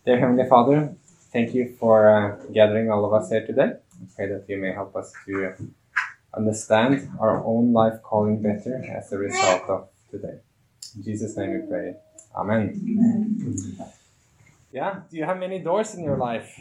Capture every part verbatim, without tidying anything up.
Dear Heavenly Father, thank you for uh, gathering all of us here today. I pray that you may help us to understand our own life calling better as a result of today. In Jesus' name we pray. Amen. Amen. Yeah, do you have many doors in your life?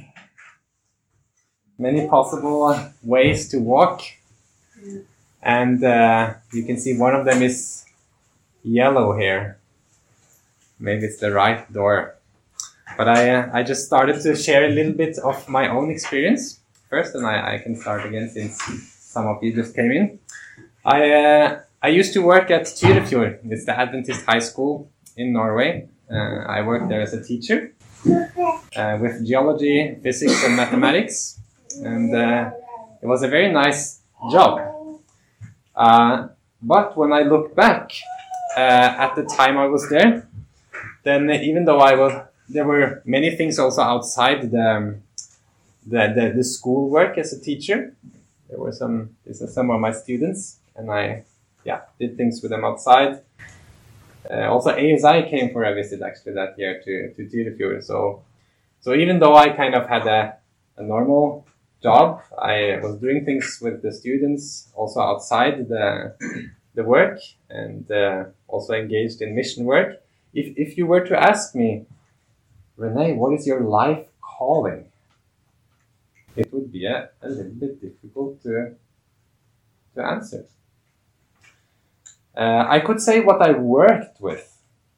Many possible ways to walk. And uh, you can see one of them is yellow here. Maybe it's the right door. But I uh, I just started to share a little bit of my own experience first, and I, I can start again since some of you just came in. I uh, I used to work at Tyrifjord. It's the Adventist high school in Norway. Uh, I worked there as a teacher uh, with geology, physics, and mathematics, and uh, it was a very nice job. Uh, but when I look back uh, at the time I was there, then even though I was there were many things also outside the, um, the, the, the school work as a teacher. There were some, these are some of my students, and I, yeah, did things with them outside. Uh, also, A S I came for a visit actually that year to, to Tyrifjord. So, so even though I kind of had a, a normal job, I was doing things with the students also outside the, the work, and uh, also engaged in mission work. If, if you were to ask me, Renee, what is your life calling? It would be a, a little bit difficult to, to answer. Uh, I could say what I worked with,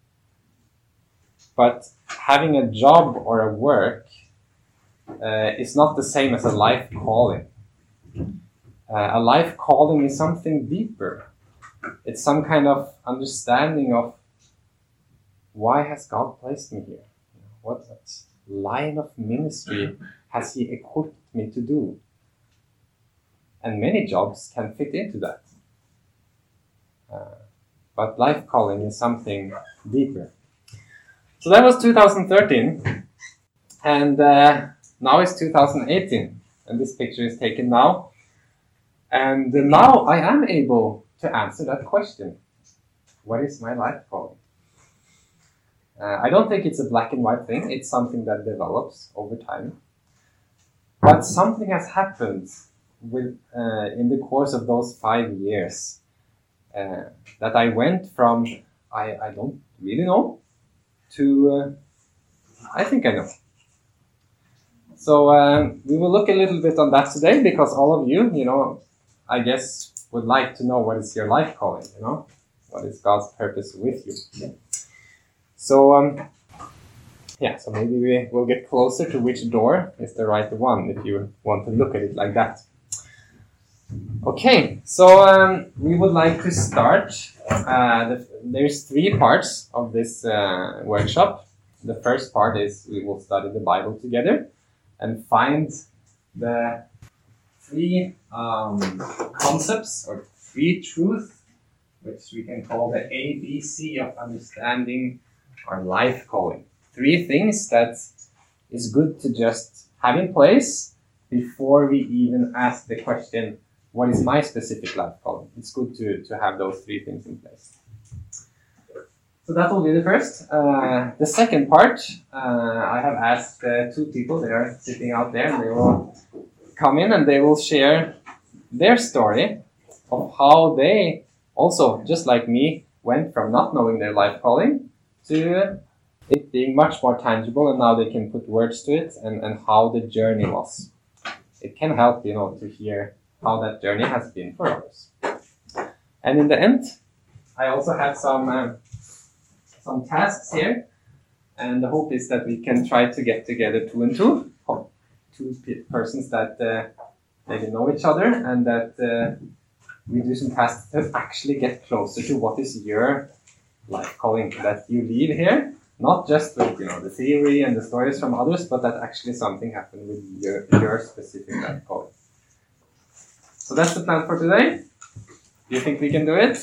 but having a job or a work uh, is not the same as a life calling. Uh, a life calling is something deeper. It's some kind of understanding of why has God placed me here? What line of ministry has He equipped me to do? And many jobs can fit into that. Uh, but life calling is something deeper. So that was two thousand thirteen. And uh, now it's two thousand eighteen. And this picture is taken now. And now I am able to answer that question. What is my life calling? Uh, I don't think it's a black and white thing. It's something that develops over time. But something has happened with uh, in the course of those five years uh, that I went from I, I don't really know to uh, I think I know. So uh, we will look a little bit on that today, because all of you, you know, I guess would like to know what is your life calling, you know? What is God's purpose with you? Yeah. So, um, yeah, so maybe we will get closer to which door is the right one, if you want to look at it like that. Okay, so um, we would like to start. Uh, the, there's three parts of this uh, workshop. The first part is we will study the Bible together and find the three um, concepts or three truths, which we can call the A B C of understanding our life calling. Three things that is good to just have in place before we even ask the question, what is my specific life calling? It's good to, to have those three things in place. So that will be the first. Uh, the second part, uh, I have asked uh, two people, they are sitting out there, and they will come in and they will share their story of how they also, just like me, went from not knowing their life calling to it being much more tangible, and now they can put words to it, and, and how the journey was. It can help, you know, to hear how that journey has been for others. And in the end, I also have some uh, some tasks here, and the hope is that we can try to get together two and two, two persons that uh, maybe know each other, and that uh, we do some tasks to actually get closer to what is your life calling, that you leave here, not just with, you know, the theory and the stories from others, but that actually something happened with your, your specific life calling. So that's the plan for today. Do you think we can do it?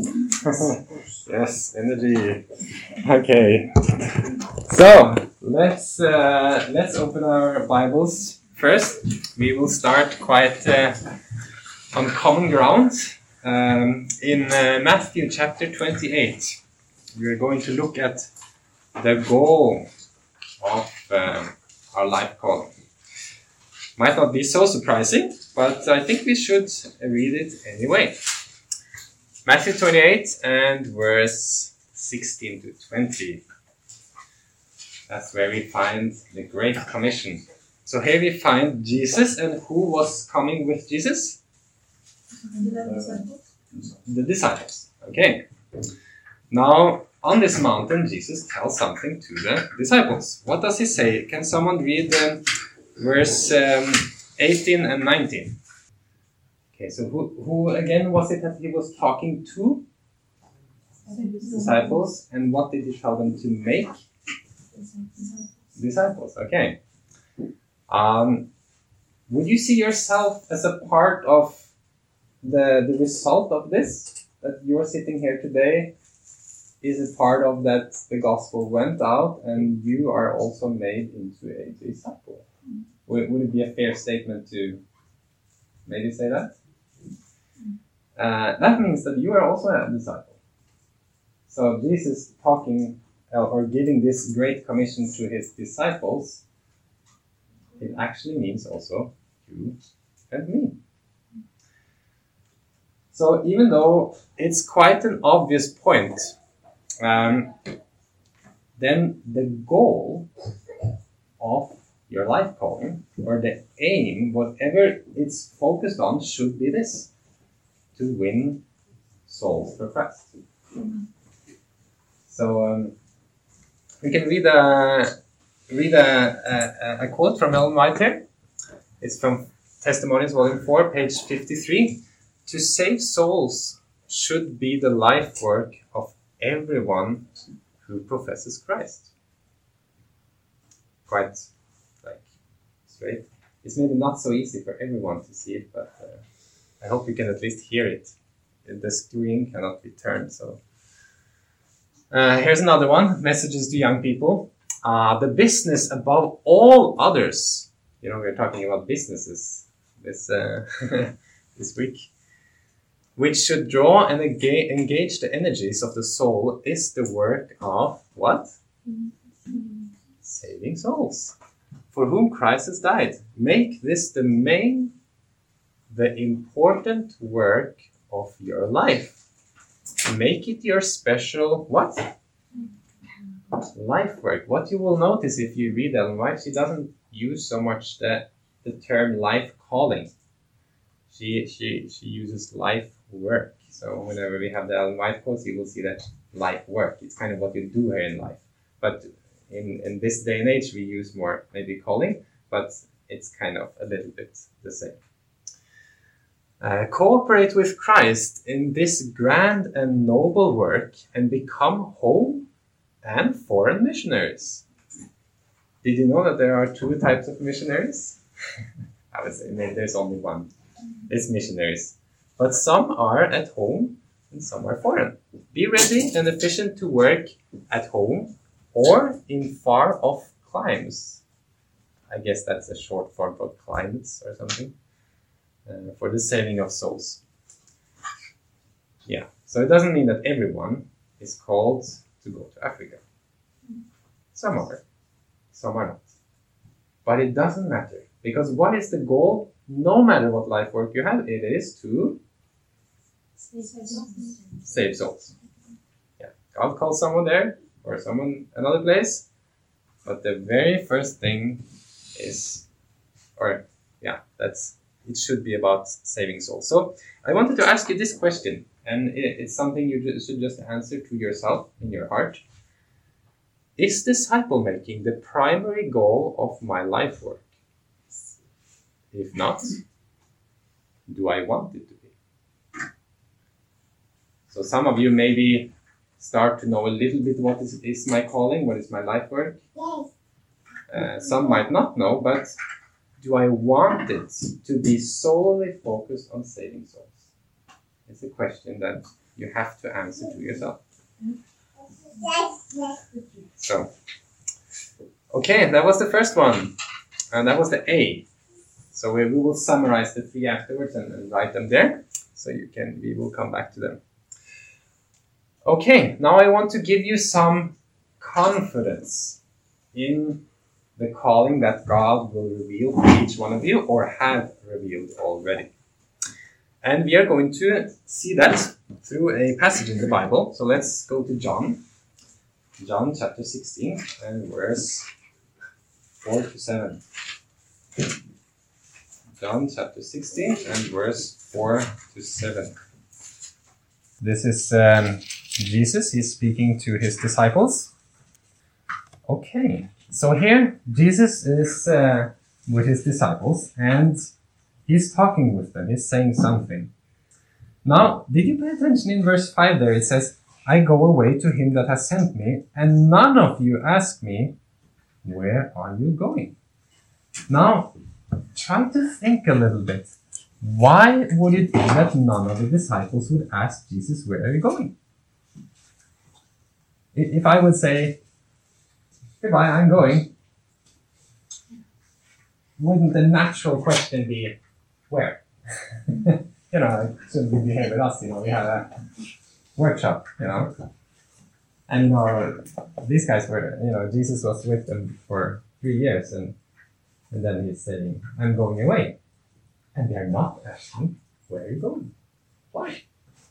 Yes, energy. Okay. So let's uh, let's open our Bibles first. We will start quite uh, on common ground um, in uh, Matthew chapter twenty-eight. We are going to look at the goal of um, our life calling. Might not be so surprising, but I think we should read it anyway. Matthew twenty-eight and verse sixteen to twenty. That's where we find the Great Commission. So here we find Jesus, and who was coming with Jesus? The disciples. Okay. Now, on this mountain, Jesus tells something to the disciples. What does he say? Can someone read um, verse um, eighteen and nineteen? Okay, so who, who again was it that he was talking to? Disciples. And what did he tell them to make? Disciples. Okay. Um, would you see yourself as a part of the, the result of this? That you're sitting here today is a part of that the gospel went out and you are also made into a disciple. Would, would it be a fair statement to maybe say that? Uh, that means that you are also a disciple. So Jesus talking uh, or giving this great commission to his disciples, it actually means also you and me. So even though it's quite an obvious point, um, then the goal of your life calling, or the aim, whatever it's focused on, should be this: to win souls for Christ. So um, we can read a read a, a, a quote from Ellen White here. It's from Testimonies, Volume four, page fifty-three. To save souls should be the life work of everyone who professes Christ. Quite like straight. It's maybe not so easy for everyone to see it, but uh, I hope you can at least hear it. The screen cannot be turned, so. Uh, here's another one, Messages to Young People. Uh, the business above all others. You know, we're talking about businesses this, uh, this week. Which should draw and engage, engage the energies of the soul is the work of what? Saving souls. For whom Christ has died. Make this the main, the important work of your life. Make it your special, what? Life work. What you will notice if you read Ellen White, she doesn't use so much the, the term life calling. She, she, she uses life work. So whenever we have the Ellen White quotes, you will see that life work. It's kind of what you do here in life. But in, in this day and age, we use more maybe calling, but it's kind of a little bit the same. Uh, cooperate with Christ in this grand and noble work and become home and foreign missionaries. Did you know that there are two types of missionaries? I would say maybe there's only one. It's missionaries. But some are at home and some are foreign. Be ready and efficient to work at home or in far off climes. I guess that's a short form for climates or something. Uh, for the saving of souls. Yeah, so it doesn't mean that everyone is called to go to Africa. Some are, some are not. But it doesn't matter, because what is the goal? No matter what life work you have, it is to save souls. Yeah, God calls someone there or someone another place, but the very first thing is, or yeah, that's. It should be about saving souls. So I wanted to ask you this question, and it's something you should just answer to yourself in your heart. Is disciple making the primary goal of my life work? If not, do I want it to be? So some of you maybe start to know a little bit what is, is my calling, what is my life work. Uh, some might not know, but do I want it to be solely focused on saving souls? It's a question that you have to answer to yourself. So, okay, that was the first one. And that was the A. So we, we will summarize the three afterwards and, and write them there. So you can, we will come back to them. Okay, now I want to give you some confidence in the calling that God will reveal to each one of you or have revealed already. And we are going to see that through a passage in the Bible. So let's go to John. John chapter sixteen and verse four to seven. John chapter sixteen and verse four to seven. This is um, Jesus. He's speaking to his disciples. Okay, so here Jesus is uh, with his disciples and he's talking with them. He's saying something. Now, did you pay attention in verse five there? It says, I go away to him that has sent me, and none of you ask me, where are you going? Now, try to think a little bit. Why would it be that none of the disciples would ask Jesus, where are you going? If I would say, goodbye, I'm going, wouldn't the natural question be, where? You know, it shouldn't be here with us, you know, we have a workshop, you know. And, you know, these guys were, you know, Jesus was with them for three years, and, and then he's saying, I'm going away. And they're not asking, where are you going? Why?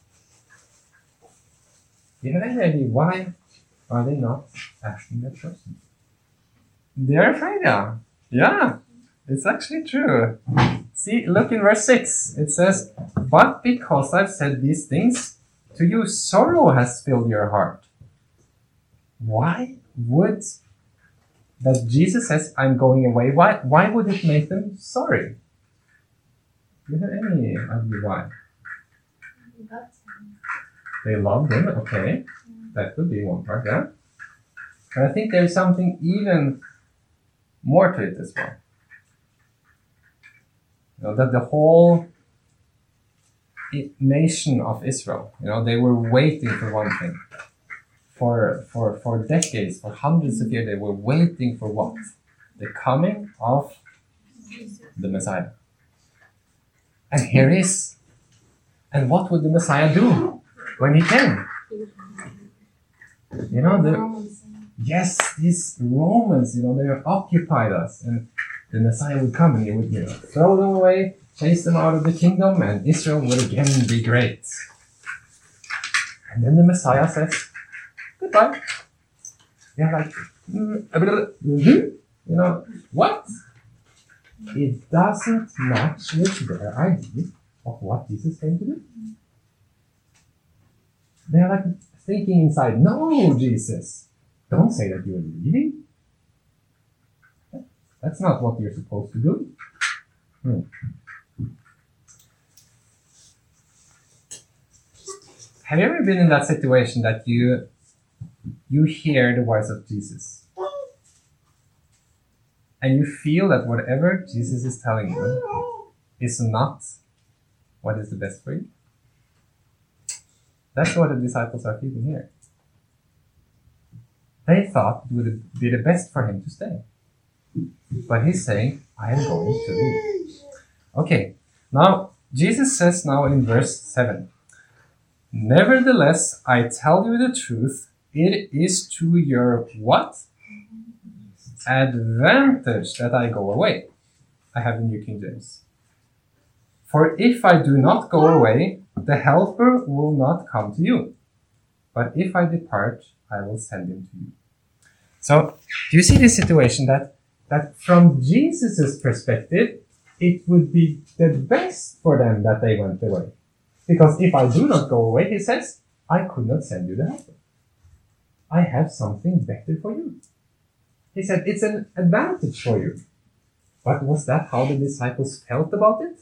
Do you have any idea why are they not asking that question? They're afraid, yeah. Yeah, it's actually true. See, look in verse six. It says, but because I've said these things, to you sorrow has filled your heart. Why would that Jesus says, I'm going away, why, why would it make them sorry? Do you have any idea why? They loved him, okay. That could be one part, yeah. And I think there's something even more to it as well. You know, that the whole nation of Israel, you know, they were waiting for one thing. For, for, for decades, for hundreds of years, they were waiting for what? The coming of the Messiah. And here he is. And what would the Messiah do when he came? You know, the, yes, these Romans, you know, they occupied us. And the Messiah would come and he would, you know, throw them away, chase them out of the kingdom, and Israel would again be great. And then the Messiah says, goodbye. They're like, mm, mm-hmm. You know, what? It doesn't match with their idea of what Jesus came to do. They're like thinking inside, no, Jesus, don't say that you're leaving. That's not what you're supposed to do. Hmm. Have you ever been in that situation that you you hear the voice of Jesus and you feel that whatever Jesus is telling you is not what is the best for you? That's what the disciples are feeling here. They thought it would be the best for him to stay. But he's saying, I am going to leave. Okay, now Jesus says now in verse seven, nevertheless, I tell you the truth, it is to your what? Advantage that I go away. I have the New King James. For if I do not go away, the Helper will not come to you. But if I depart, I will send him to you. So, do you see this situation that, that from Jesus' perspective, it would be the best for them that they went away? Because if I do not go away, he says, I could not send you the Helper. I have something better for you. He said, it's an advantage for you. But was that how the disciples felt about it?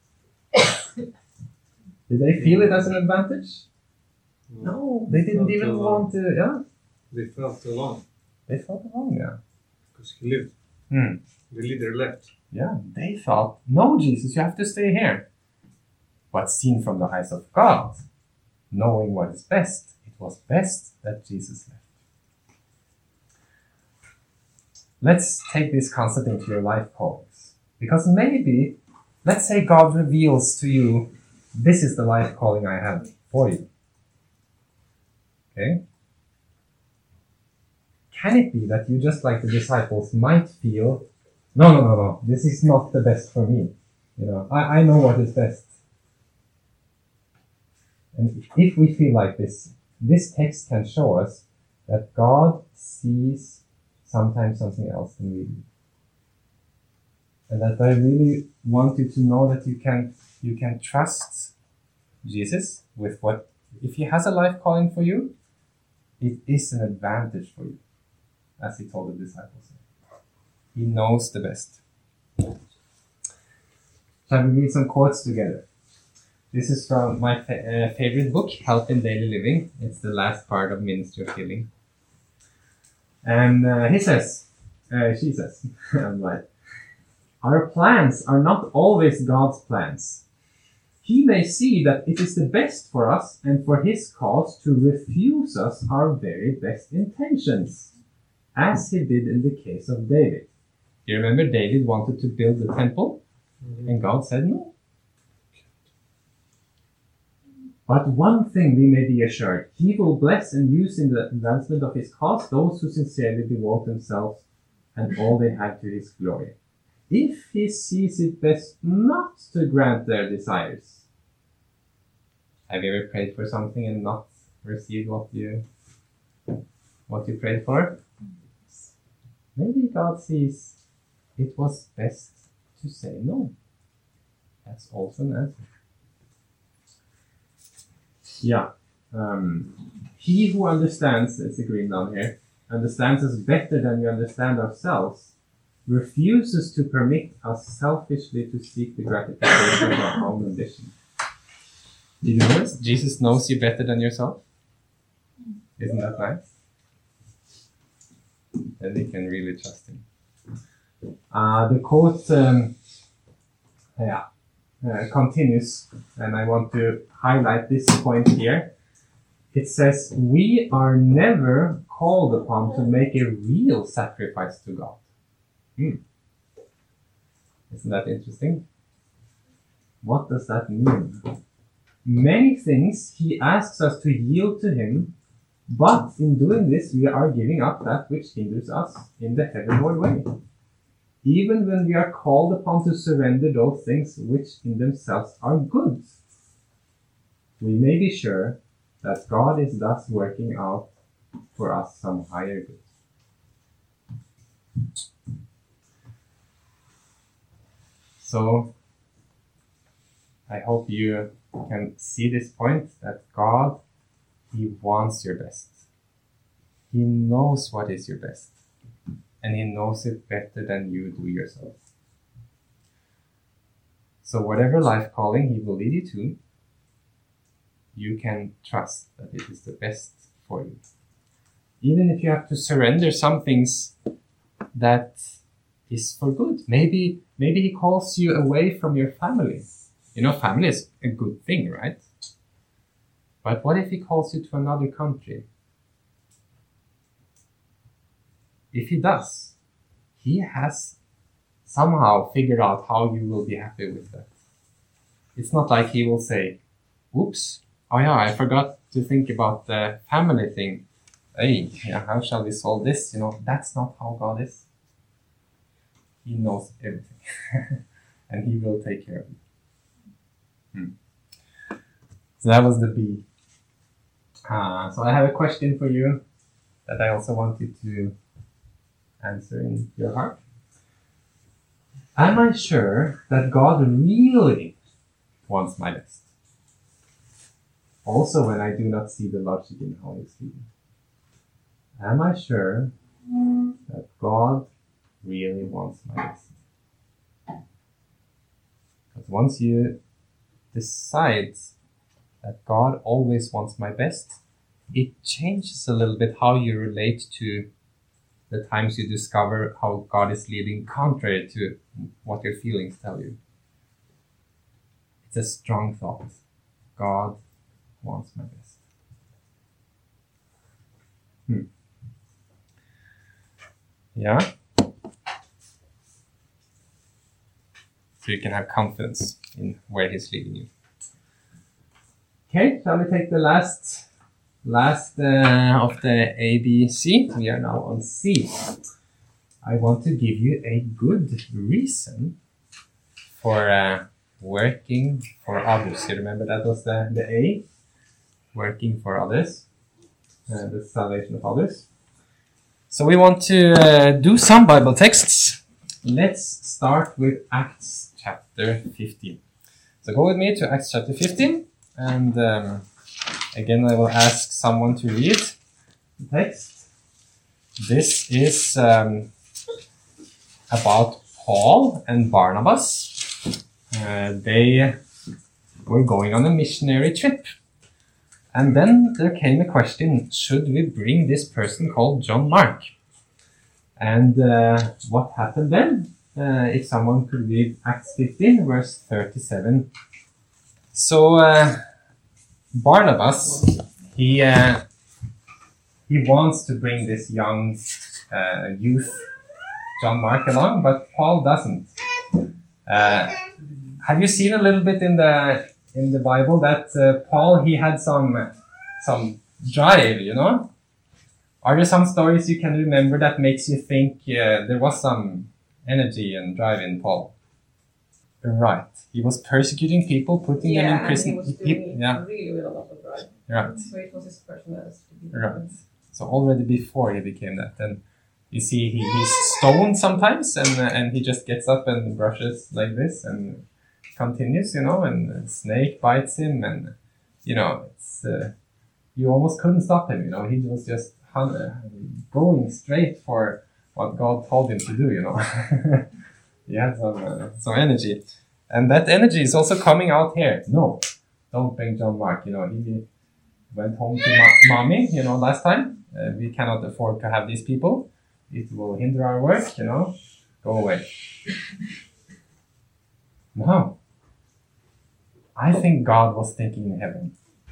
Did they feel it as an advantage? No, they didn't even alone. want to, yeah. They felt alone. They felt alone, yeah. Because he lived. Hmm. The leader left. Yeah, they thought, no, Jesus, you have to stay here. But seen from the eyes of God, knowing what is best, it was best that Jesus left. Let's take this concept into your life callings. Because maybe, let's say God reveals to you, this is the life calling I have for you. Okay? can it be that you, just like the disciples, might feel, no, no, no, no, this is not the best for me. You know, I, I know what is best. And if we feel like this, this text can show us that God sees sometimes something else than we do. And that I really want you to know that you can you can trust Jesus with what, if he has a life calling for you, it is an advantage for you, as he told the disciples. He knows the best. Shall we read some quotes together? This is from my fa- uh, favorite book, Help in Daily Living. It's the last part of Ministry of Healing. And uh, he says, uh, she says, I'm like, our plans are not always God's plans. He may see that it is the best for us and for his cause to refuse us our very best intentions, as he did in the case of David. You remember David wanted to build the temple, mm-hmm. and God said no. But one thing we may be assured, he will bless and use in the advancement of his cause those who sincerely devote themselves and all they have to his glory, if he sees it best not to grant their desires. Have you ever prayed for something and not received what you what you prayed for? Maybe God sees it was best to say no. That's also an answer. Yeah. Um, he who understands, it's agreed down here, understands us better than we understand ourselves, refuses to permit us selfishly to seek the gratification of our own ambition. Did you know this? Jesus knows you better than yourself. Isn't that nice? Then we can really trust him. Uh, the quote um, yeah, uh, continues, and I want to highlight this point here. It says, we are never called upon to make a real sacrifice to God. Hmm. Isn't that interesting? What does that mean? Many things he asks us to yield to him, but in doing this we are giving up that which hinders us in the heavenward way. Even when we are called upon to surrender those things which in themselves are good, we may be sure that God is thus working out for us some higher good. So, I hope you can see this point, that God, he wants your best. He knows what is your best. And he knows it better than you do yourself. So whatever life calling he will lead you to, you can trust that it is the best for you. Even if you have to surrender some things that is for good. Maybe, maybe he calls you away from your family. You know, family is a good thing, right? But what if he calls you to another country? If he does, he has somehow figured out how you will be happy with that. It's not like he will say, oops, oh yeah, I forgot to think about the family thing. Hey, yeah, how shall we solve this? You know, that's not how God is. He knows everything. And he will take care of you. Hmm. So that was the B. Uh, so I have a question for you that I also want you to answer in your heart. Am I sure that God really wants my best? Also when I do not see the logic in how he's leading. Am I sure that God really wants my best? Because once you decide that God always wants my best, it changes a little bit how you relate to the times you discover how God is leading contrary to what your feelings tell you. It's a strong thought. God wants my best. Hmm. Yeah? So you can have confidence in where he's leading you. Okay, shall we take the last last uh, of the A B C. We are now on C. I want to give you a good reason for uh, working for others. You remember that was the, the A? Working for others. Uh, the salvation of others. So we want to uh, do some Bible texts. Let's start with Acts chapter fifteen. So go with me to Acts chapter fifteen, and um, again I will ask someone to read the text. This is um, about Paul and Barnabas. Uh, they were going on a missionary trip. And then there came a question, should we bring this person called John Mark? And uh, what happened then? Uh, if someone could read Acts fifteen, verse thirty-seven. So uh, Barnabas, he uh, he wants to bring this young uh, youth, John Mark, along, but Paul doesn't. Uh, have you seen a little bit in the in the Bible that uh, Paul, he had some some drive, you know? Are there some stories you can remember that makes you think uh, there was some energy and drive in Paul? Right. He was persecuting people, putting yeah, them in prison. And he was He- doing it yeah. really with a lot of drive. Right. So it was his personality. Right. So already before he became that, then you see he, he's stoned sometimes, and uh, and he just gets up and brushes like this and continues, you know, and a snake bites him, and you know, it's uh, you almost couldn't stop him, you know. He was just hun- uh, going straight for what God told him to do, you know. He had some uh, some energy, and that energy is also coming out here. No, don't bring John Mark. You know, he went home to ma- mommy. You know, last time uh, we cannot afford to have these people. It will hinder our work. You know, go away. No. I think God was thinking in heaven,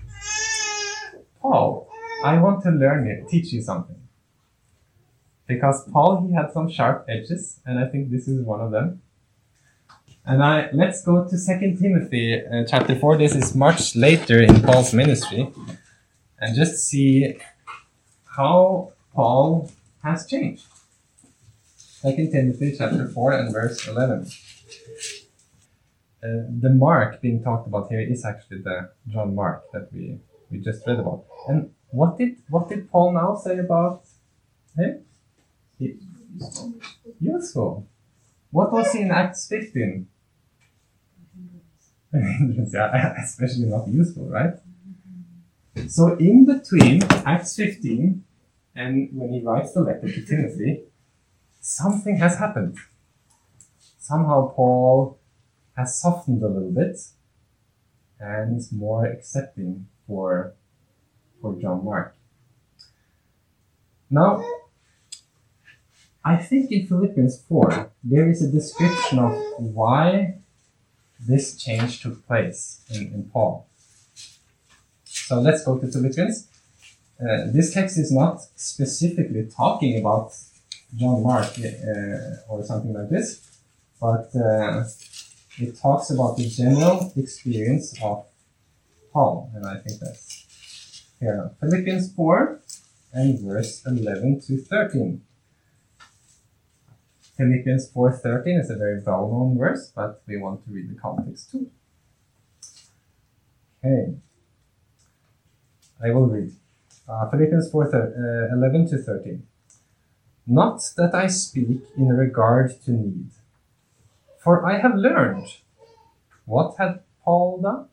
Paul, I want to learn it, teach you something. Because Paul, he had some sharp edges, and I think this is one of them. And I let's go to Second Timothy uh, chapter four. This is much later in Paul's ministry, and just see how Paul has changed. Second Timothy chapter four and verse eleven. Uh, the Mark being talked about here is actually the John Mark that we, we just read about. And what did what did Paul now say about him? He, useful. What was he in Acts fifteen? Yeah, especially not useful, right? So in between Acts fifteen and when he writes the letter to Timothy, something has happened. Somehow Paul has softened a little bit and is more accepting for, for John Mark. Now, I think in Philippians four, there is a description of why this change took place in, in Paul. So let's go to Philippians. Uh, this text is not specifically talking about John Mark uh, or something like this, but uh, it talks about the general experience of Paul, and I think that's here now. Philippians four and verse eleven to thirteen. Philippians four thirteen is a very well-known verse, but we want to read the context too. Okay. I will read. Uh, Philippians four eleven to thirteen. Not that I speak in regard to need, for I have learned. What had Paul done?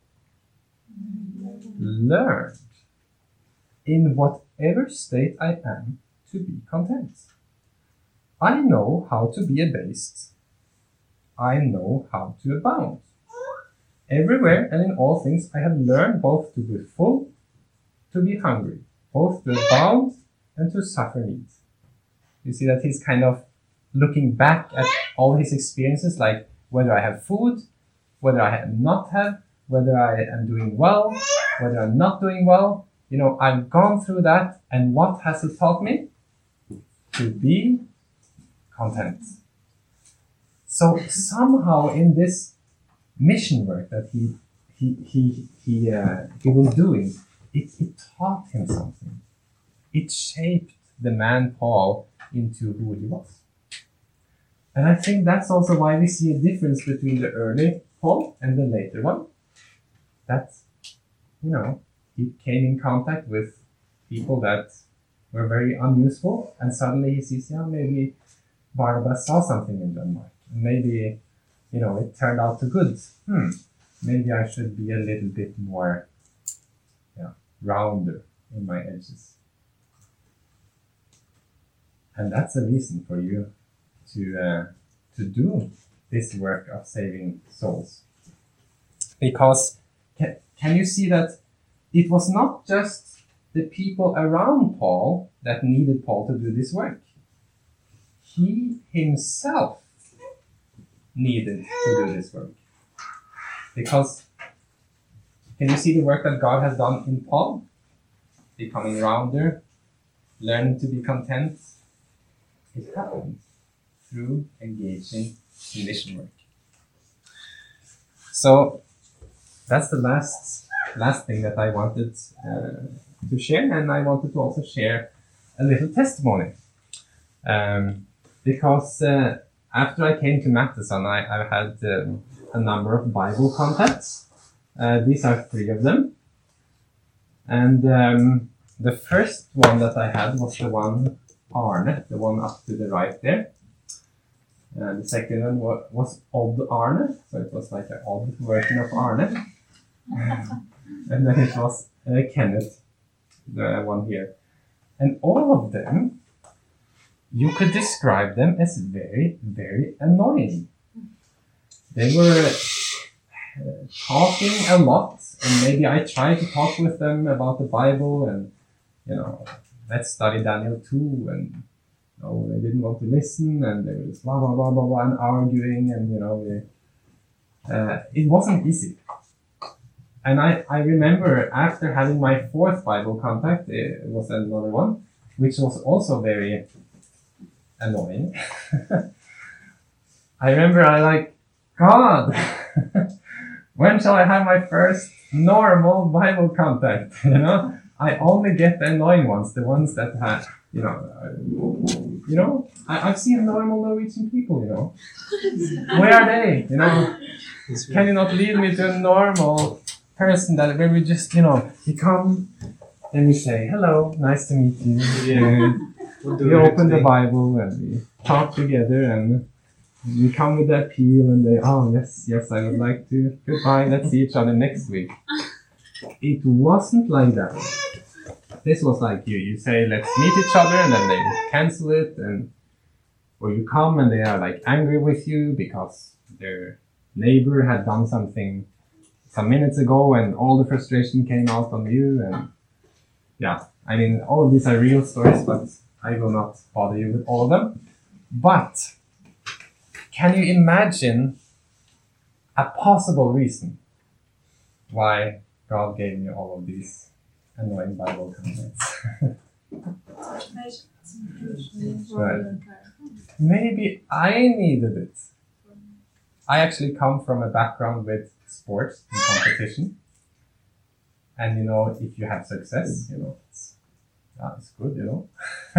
Learned. In whatever state I am, to be content. I know how to be abased. I know how to abound. Everywhere and in all things I have learned both to be full, to be hungry, both to abound and to suffer need. You see that he's kind of looking back at all his experiences, like whether I have food, whether I have not have, whether I am doing well, whether I'm not doing well. You know, I've gone through that, and what has it taught me? To be content. So somehow in this mission work that he he he he uh, he was doing, it, it taught him something. It shaped the man Paul into who he was. And I think that's also why we see a difference between the early Paul and the later one. That, you know, he came in contact with people that were very unuseful, and suddenly he sees, yeah, maybe Barnabas saw something in Denmark. Maybe, you know, it turned out to good. Hmm, maybe I should be a little bit more, yeah, rounder in my edges. And that's a reason for you to uh, to do this work of saving souls. Because can, can you see that it was not just the people around Paul that needed Paul to do this work. He himself needed to do this work. Because can you see the work that God has done in Paul? Becoming rounder, learning to be content. It happened through engaging in mission work. So that's the last last thing that I wanted uh, to share, and I wanted to also share a little testimony. Um, because uh, after I came to Matteson, I, I had um, a number of Bible contacts. Uh, these are three of them. And um, the first one that I had was the one Arne, the one up to the right there. Uh, the second one was, was Odd Arne, so it was like an odd version of Arne. And then it was uh, Kenneth, the one here. And all of them, you could describe them as very, very annoying. They were uh, talking a lot, and maybe I tried to talk with them about the Bible and, you know, let's study Daniel two, and no, they didn't want to listen, and they were just blah, blah, blah, blah, blah, and arguing, and, you know, they, uh, it wasn't easy. And I, I remember after having my fourth Bible contact, it was another one, which was also very annoying. I remember I like, God, when shall I have my first normal Bible contact? You know, I only get the annoying ones, the ones that have, you know, uh, you know, I, I've seen normal Norwegian people, you know. Where are they? You know, can you not lead me to a normal person that where we just, you know, we come and we say, hello, nice to meet you. Yeah. We open the Bible and we talk together, and we come with the appeal, and they, oh, yes, yes, I would like to. Goodbye, let's see each other next week. It wasn't like that. This was like you, you say, let's meet each other, and then they cancel it, and or you come and they are like angry with you because their neighbor had done something some minutes ago, and all the frustration came out on you, and yeah, I mean, all of these are real stories, but I will not bother you with all of them. But can you imagine a possible reason why God gave me all of these annoying Bible comments? Right. Maybe I needed it. I actually come from a background with sports and competition. And you know, if you have success, you know, it's, yeah, it's good, you know.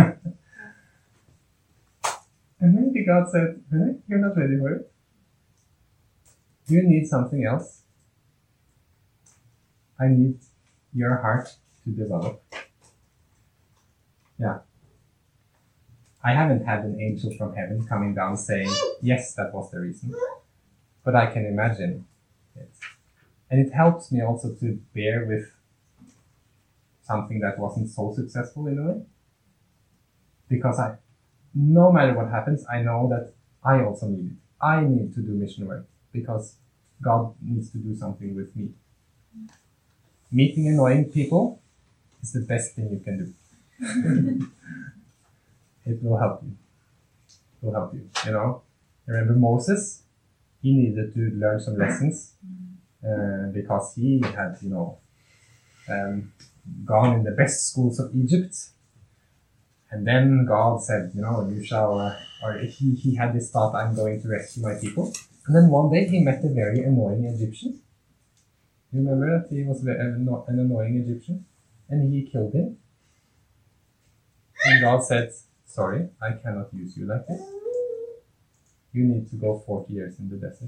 And maybe God said, hey, you're not ready for it. You need something else. I need your heart to develop. Yeah. I haven't had an angel from heaven coming down saying, yes, that was the reason. But I can imagine it. And it helps me also to bear with something that wasn't so successful in a way. Because I, no matter what happens, I know that I also need it. I need to do mission work because God needs to do something with me. Meeting annoying people is the best thing you can do. It will help you. It will help you, you know. Remember Moses? He needed to learn some lessons uh, because he had, you know, um, gone in the best schools of Egypt. And then God said, you know, you shall, uh, or he, he had this thought, I'm going to rescue my people. And then one day he met a very annoying Egyptian. You remember that he was an annoying Egyptian? and he killed him. And God said, sorry, I cannot use you like this. You need to go forty years in the desert.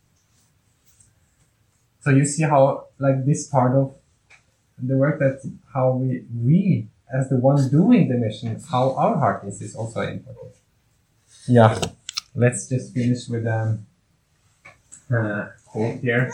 So you see how, like, this part of the work, that how we, we as the one doing the mission, how our heart is, is also important. Yeah, let's just finish with um, a quote here.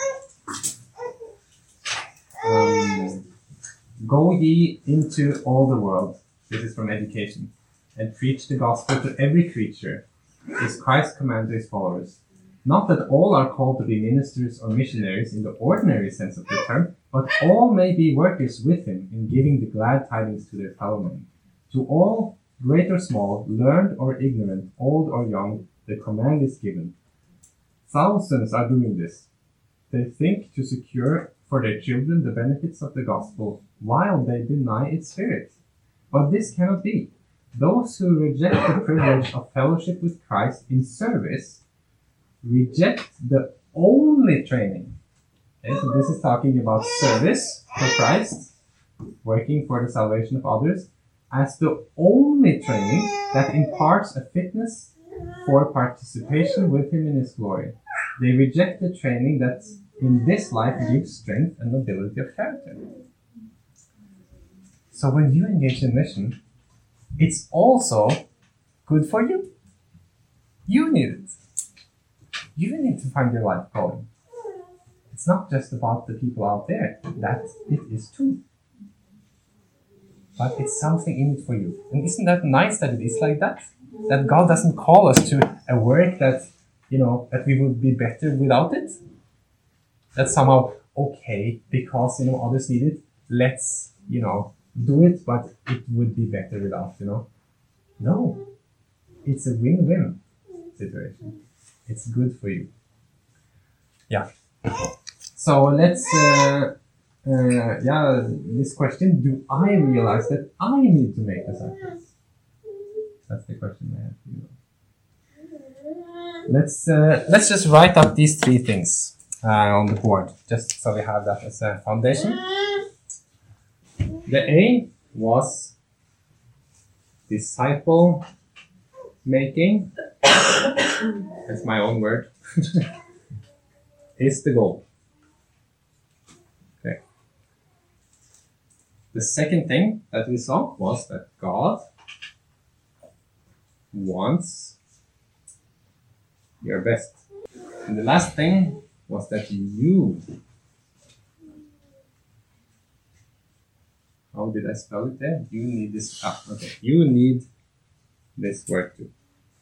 Um, Go ye into all the world, this is from Education, and preach the gospel to every creature, is Christ's command to his followers. Not that all are called to be ministers or missionaries in the ordinary sense of the term, but all may be workers with him in giving the glad tidings to their fellow men. To all, great or small, learned or ignorant, old or young, the command is given. Thousands are doing this. They think to secure for their children the benefits of the gospel, while they deny its spirit. But this cannot be. Those who reject the privilege of fellowship with Christ in service reject the only training. Okay, so this is talking about service for Christ, working for the salvation of others, as the only training that imparts a fitness for participation with him in his glory. They reject the training that in this life gives strength and nobility of character. So when you engage in mission, it's also good for you. You need it. You need to find your life calling. It's not just about the people out there. That it is too. But it's something in it for you. And isn't that nice that it is like that? That God doesn't call us to a work that, you know, that we would be better without it. That's somehow okay because, you know, others need it. Let's, you know, do it, but it would be better without, you know. No. It's a win-win situation. It's good for you. Yeah. So let's, uh, uh, yeah, this question, do I realize that I need to make disciples? That's the question I have for you. Let's, uh, let's just write up these three things uh, on the board, just so we have that as a foundation. The A was disciple making. That's my own word. Is the goal. Okay. The second thing that we saw was that God wants your best. And the last thing was that you, how did I spell it there? You need this, ah, okay. You need this word too.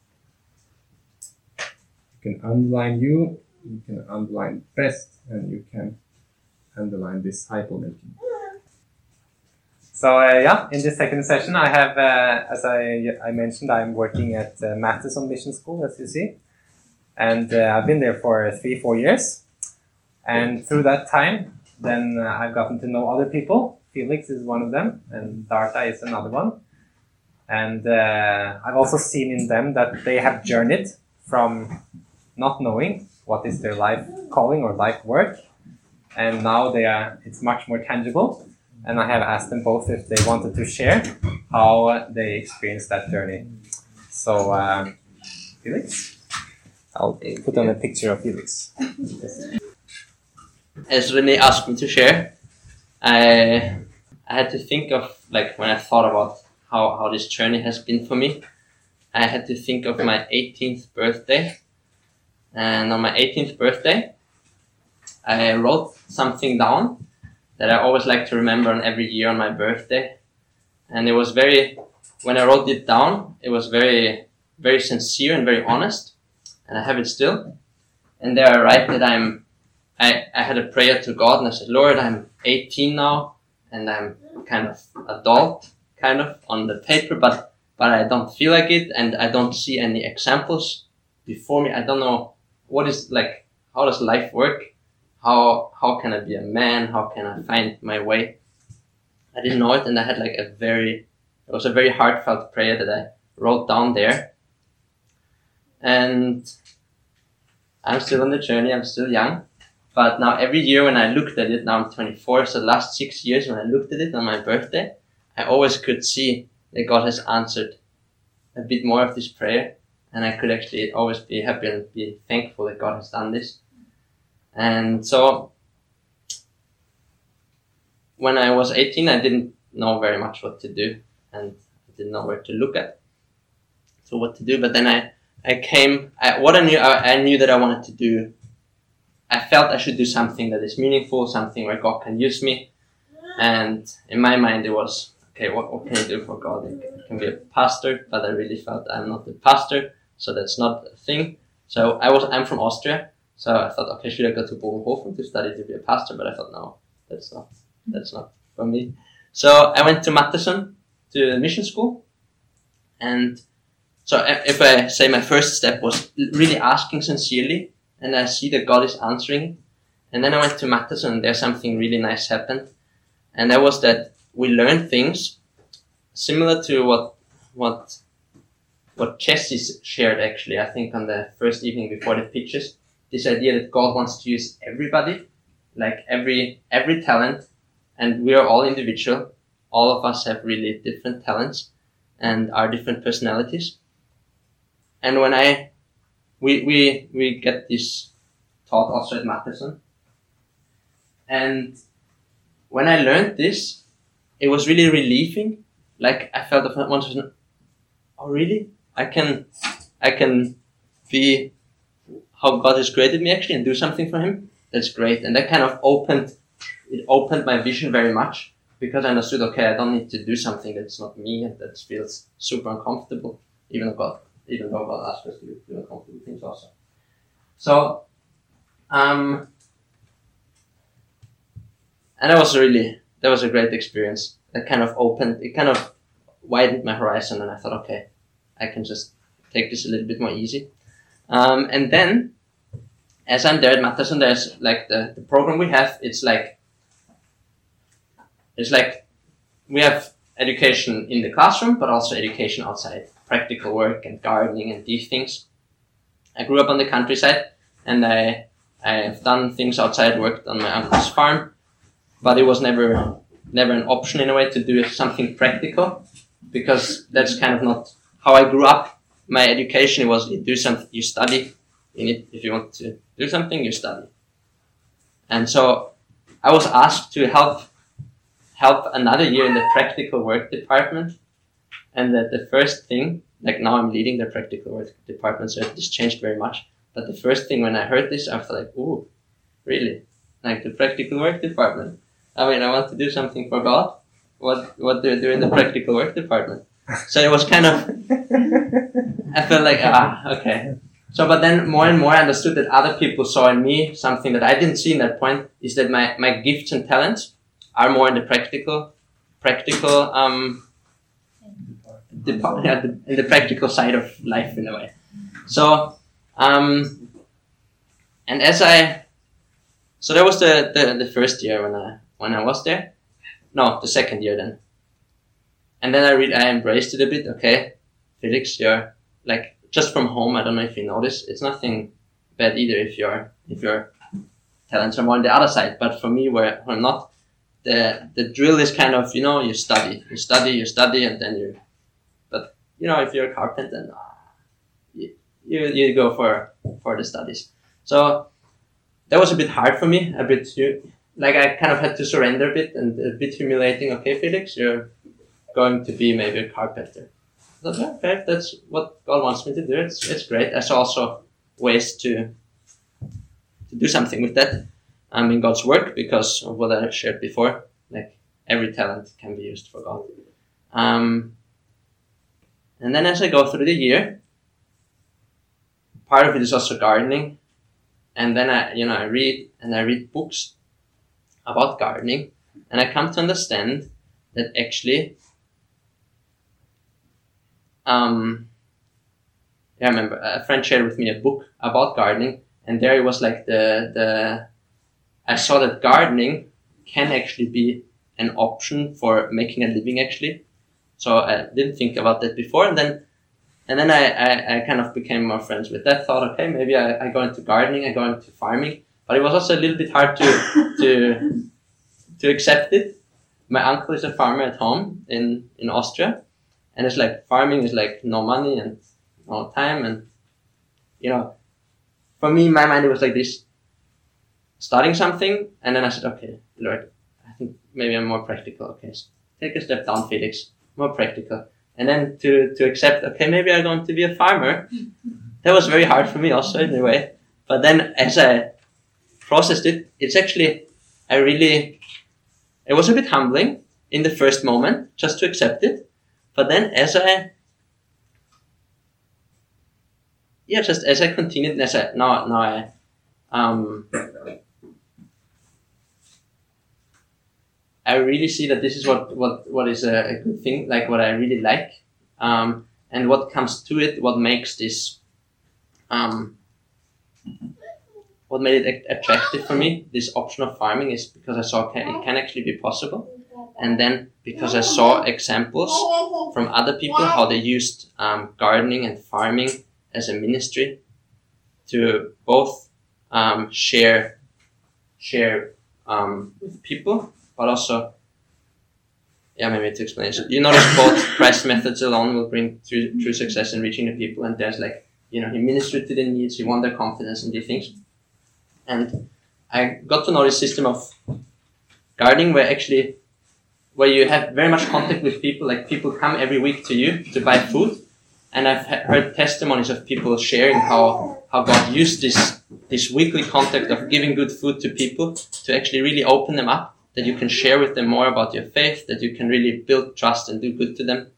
You can underline you, you can underline best, and you can underline disciple making. So uh, yeah, in this second session I have, uh, as I, I mentioned, I'm working at uh, Matheson Mission School, as you see. And uh, I've been there for three, four years. And through that time, then uh, I've gotten to know other people. Felix is one of them, and Darta is another one. And uh, I've also seen in them that they have journeyed from not knowing what is their life calling or life work. And now they are, it's much more tangible. And I have asked them both if they wanted to share how they experienced that journey. So, uh, Felix? I'll put on a picture of Felix. As Renee asked me to share, I I had to think of, like, when I thought about how, how this journey has been for me, I had to think of my eighteenth birthday. And on my eighteenth birthday, I wrote something down that I always like to remember on every year on my birthday. And it was very, when I wrote it down, it was very, very sincere and very honest. And I have it still. And there I write that I'm, I, I had a prayer to God and I said, Lord, I'm eighteen now and I'm kind of adult, kind of on the paper, but, but I don't feel like it and I don't see any examples before me. I don't know what is, like, how does life work? How, how can I be a man? How can I find my way? I didn't know it, and I had like a very, it was a very heartfelt prayer that I wrote down there. And I'm still on the journey, I'm still young, But now every year when I looked at it, now I'm twenty-four, so the last six years when I looked at it on my birthday, I always could see that God has answered a bit more of this prayer, and I could actually always be happy and be thankful that God has done this. And so when I was eighteen, I didn't know very much what to do, and I didn't know where to look at. So what to do, but then I, I came, I, what I knew, I, I knew that I wanted to do, I felt I should do something that is meaningful, something where God can use me. And in my mind it was, okay, what, what can I do for God? It can be a pastor, but I really felt I'm not a pastor, so that's not a thing. So I was, I'm from Austria, so I thought, okay, should I go to Bogenhofen to study to be a pastor? But I thought, no, that's not, that's not for me. So I went to Matteson, to the mission school. And so if I say my first step was really asking sincerely, and I see that God is answering. And then I went to Matteson, and there something really nice happened. And that was that we learned things similar to what, what, what Jesse shared actually, I think on the first evening before the pitches. This idea that God wants to use everybody, like every, every talent, and we are all individual. All of us have really different talents and our different personalities. And when I, we, we, we get this taught also at Matteson. And when I learned this, it was really relieving. Like I felt the one person, oh really? I can, I can be how God has created me actually and do something for Him. That's great. And that kind of opened, it opened my vision very much, because I understood, okay, I don't need to do something that's not me and that feels super uncomfortable, even though God, even though God asks us to do uncomfortable things also. So, um, and that was really, that was a great experience. That kind of opened, it kind of widened my horizon, and I thought, okay, I can just take this a little bit more easy. Um, and then, as I'm there at Matteson, there's like the, the program we have, it's like, it's like, we have education in the classroom, but also education outside, practical work and gardening and these things. I grew up on the countryside, and I, I've done things outside, worked on my uncle's farm, but it was never, never an option in a way to do something practical, because that's kind of not how I grew up. My education was you do something, you study. You need, if you want to do something, you study. And so I was asked to help help another year in the practical work department. And that the first thing, like now I'm leading the practical work department, so this changed very much. But the first thing when I heard this, I felt like, ooh, really? Like the practical work department? I mean, I want to do something for God. What what do I do in the practical work department? So it was kind of, I felt like, ah, okay. So, but then more and more I understood that other people saw in me something that I didn't see in that point, is that my, my gifts and talents are more in the practical, practical, um, depart, yeah, the, in the practical side of life in a way. So, um, and as I, so that was the, the, the first year when I, when I was there. No, the second year then. And then I read, I embraced it a bit. Okay, Felix, you're like, just from home, I don't know if you notice, it's nothing bad either if your if your talents are more on the other side. But for me, where I'm not, the the drill is kind of, you know, you study, you study, you study, and then you. But you know, if you're a carpenter, then uh, you, you you go for for the studies. So that was a bit hard for me, a bit like I kind of had to surrender a bit, and a bit humiliating. Okay, Felix, you're going to be maybe a carpenter. I thought, okay, that's what God wants me to do. It's it's great. There's also ways to to do something with that. Um, in God's work, because of what I shared before. Like every talent can be used for God. Um, and then as I go through the year, part of it is also gardening. And then I, you know, I read and I read books about gardening, and I come to understand that actually. Um, yeah, I remember a friend shared with me a book about gardening, and there it was like the, the, I saw that gardening can actually be an option for making a living actually. So I didn't think about that before, and then, and then I, I, I kind of became more friends with that, thought, okay, maybe I, I go into gardening, I go into farming, but it was also a little bit hard to to to accept it. My uncle is a farmer at home in, in Austria, and it's like farming is like no money and no time, and you know, for me, in my mind, it was like this, starting something, and then I said, okay, Lord, I think maybe I'm more practical. Okay, take a step down, Felix, more practical. And then to, to accept, okay, maybe I'm going to be a farmer. That was very hard for me also in a way. But then as I processed it, it's actually, I really, it was a bit humbling in the first moment, just to accept it. But then as I, yeah, just as I continued, as I, now, now I, um, I really see that this is what, what, what is a, a good thing, like what I really like. Um, and what comes to it, what makes this, um, what made it attractive for me, this option of farming, is because I saw okay, it can actually be possible. And then because I saw examples from other people, how they used um, gardening and farming as a ministry to both um, share, share um, with people, but also, yeah, maybe to explain. So you notice both Christ methods alone will bring true, true success in reaching the people, and there's like, you know, he ministered to their needs, he won their confidence and these things. And I got to know this system of gardening where actually, where you have very much contact with people, like people come every week to you to buy food. And I've heard testimonies of people sharing how, how God used this, this weekly contact of giving good food to people to actually really open them up, that you can share with them more about your faith, that you can really build trust and do good to them.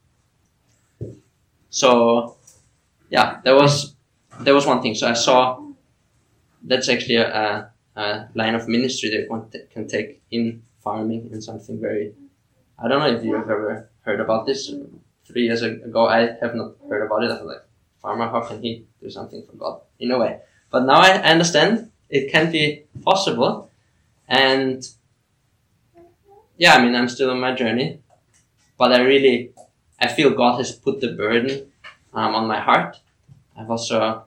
So, yeah, there was, there was one thing. So I saw that's actually a, a, a line of ministry that one t- can take in farming and something very, I don't know if you have ever heard about this. Three years ago, I have not heard about it. I was like, farmer, how can he do something for God? In a way. But now I understand it can be possible. And yeah, I mean, I'm still on my journey. But I really, I feel God has put the burden um, on my heart. I've also,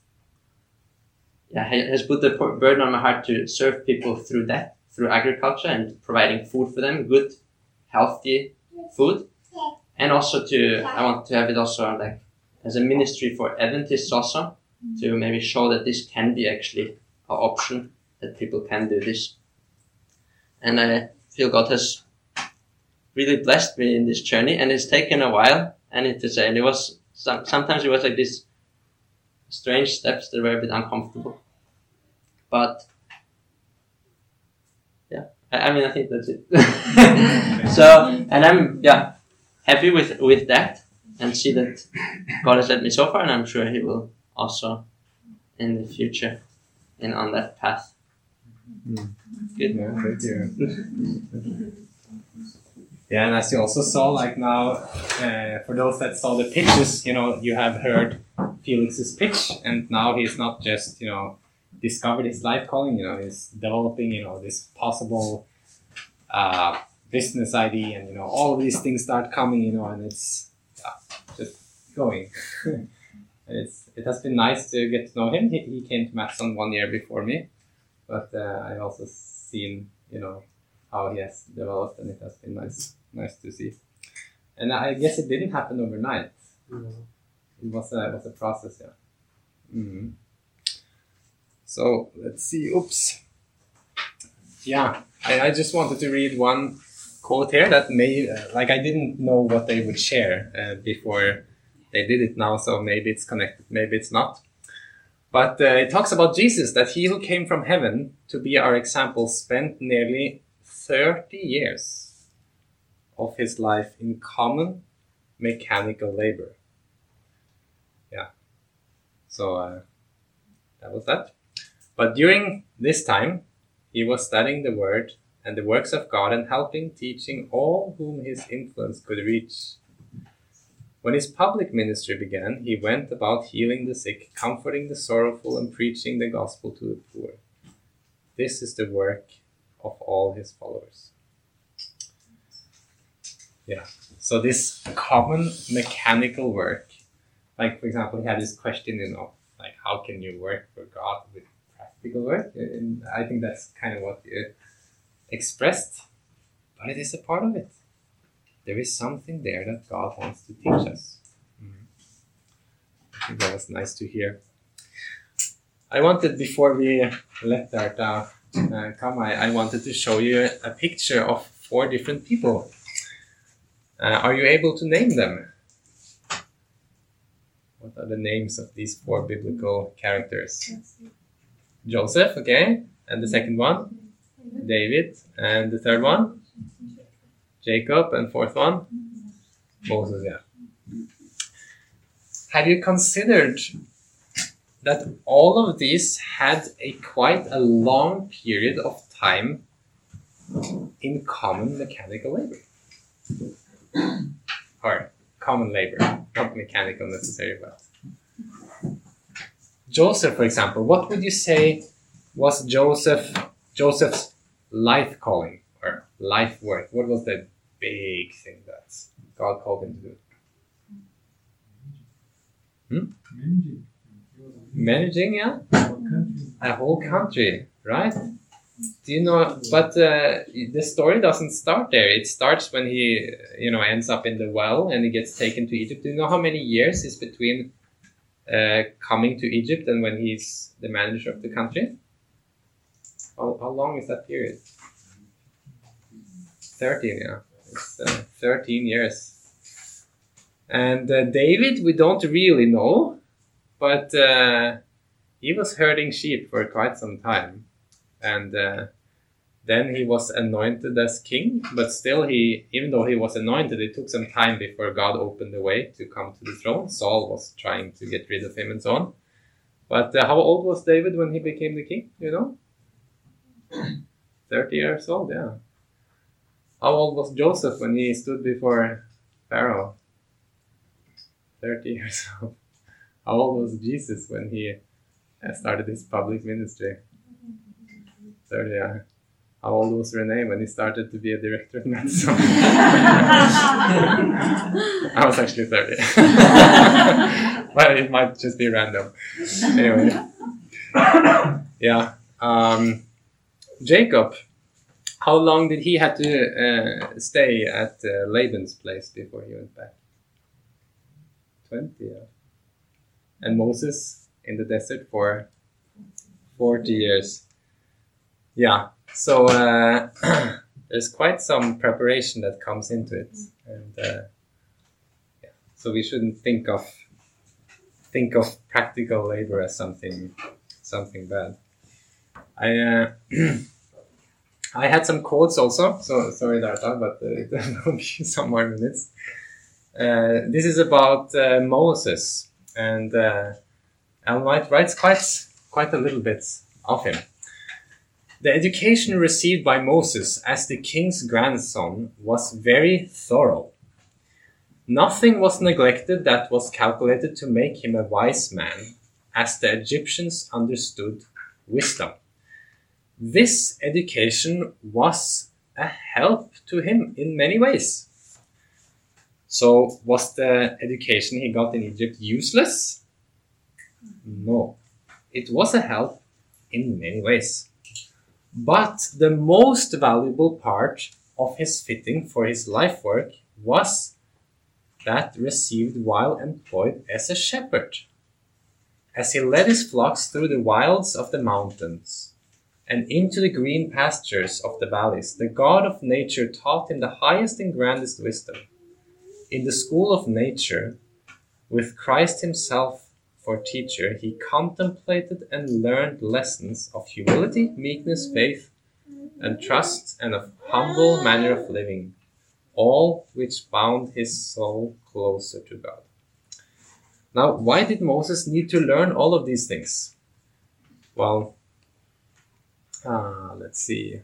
yeah, he has put the burden on my heart to serve people through that, through agriculture and providing food for them, good, healthy food. And also to, I want to have it also like as a ministry for Adventists also, to maybe show that this can be actually an option, that people can do this. And I feel God has really blessed me in this journey, and it's taken a while, I need to say, and it was, some, sometimes it was like these strange steps that were a bit uncomfortable. But, yeah, I, I mean, I think that's it. So, and I'm, yeah, happy with, with that, and see that God has led me so far, and I'm sure he will also in the future and on that path. Mm. Good. Yeah, thank you. Yeah, and as you also saw, like now, uh, for those that saw the pitches, you know, you have heard Felix's pitch, and now he's not just, you know, discovered his life calling, you know, he's developing, you know, this possible uh, business idea, and, you know, all of these things start coming, you know, and it's yeah, just going. it's It has been nice to get to know him. He, he came to Matson one year before me, but uh, I also seen, you know, how he has developed, and it has been nice, nice to see. And I guess it didn't happen overnight. No. It was a, it was a process, yeah. Mm-hmm. So let's see. Oops. Yeah, I, I just wanted to read one quote here that may, uh, like, I didn't know what they would share uh, before they did it now, so maybe it's connected, maybe it's not. But uh, it talks about Jesus, that he who came from heaven to be our example spent nearly thirty years of his life in common mechanical labor. Yeah. So uh, that was that. But during this time, he was studying the word and the works of God and helping, teaching all whom his influence could reach. When his public ministry began, he went about healing the sick, comforting the sorrowful, and preaching the gospel to the poor. This is the work of all his followers. Yeah. So this common mechanical work, like, for example, he had this question, you know, like, how can you work for God with practical work. And I think that's kind of what you expressed. But it is a part of it. There is something there that God wants to teach us. Mm. I think that was nice to hear. I wanted, before we let Darta uh, come, I, I wanted to show you a picture of four different people. Uh, are you able to name them? What are the names of these four biblical characters? Joseph, okay. And the second one? David. And the third one? Jacob. And fourth one? Moses, yeah. Have you considered that all of these had a quite a long period of time in common mechanical labor? Or common labor, not mechanical necessarily, but Joseph, for example, what would you say was Joseph Joseph's life calling or life work? What was the big thing that God called him to do? Hmm? Managing. Managing, yeah? Country. A whole country, right? Do you know, but uh, the story doesn't start there. It starts when he, you know, ends up in the well and he gets taken to Egypt. Do you know how many years is between uh, coming to Egypt and when he's the manager of the country? How, how long is that period? thirteen, yeah. It's uh, thirteen years. And uh, David, we don't really know, but uh, he was herding sheep for quite some time. And uh, then he was anointed as king, but still he, even though he was anointed, it took some time before God opened the way to come to the throne. Saul was trying to get rid of him and so on. But uh, how old was David when he became the king, you know? thirty years old, yeah. How old was Joseph when he stood before Pharaoh? thirty years old. How old was Jesus when he uh, started his public ministry? thirty, yeah. How old was Renee when he started to be a director of medicine? I was actually thirty. But it might just be random. Anyway. Yeah. Um, Jacob, how long did he have to uh, stay at uh, Laban's place before he went back? twenty, yeah. And Moses in the desert for forty years. Yeah, so uh, there's quite some preparation that comes into it, and uh, yeah. So we shouldn't think of think of practical labor as something something bad. I uh, I had some quotes also, so sorry Darta, but uh, it will be some more minutes. Uh, this is about uh, Moses, and uh, Ellen White writes quite quite a little bit of him. The education received by Moses as the king's grandson was very thorough. Nothing was neglected that was calculated to make him a wise man, as the Egyptians understood wisdom. This education was a help to him in many ways. So, was the education he got in Egypt useless? No. It was a help in many ways. But the most valuable part of his fitting for his life work was that received while employed as a shepherd. As he led his flocks through the wilds of the mountains and into the green pastures of the valleys, the God of nature taught him the highest and grandest wisdom. In the school of nature, with Christ himself for teacher, he contemplated and learned lessons of humility, meekness, faith, and trust, and of humble manner of living, all which bound his soul closer to God. Now, why did Moses need to learn all of these things? Well, uh, let's see.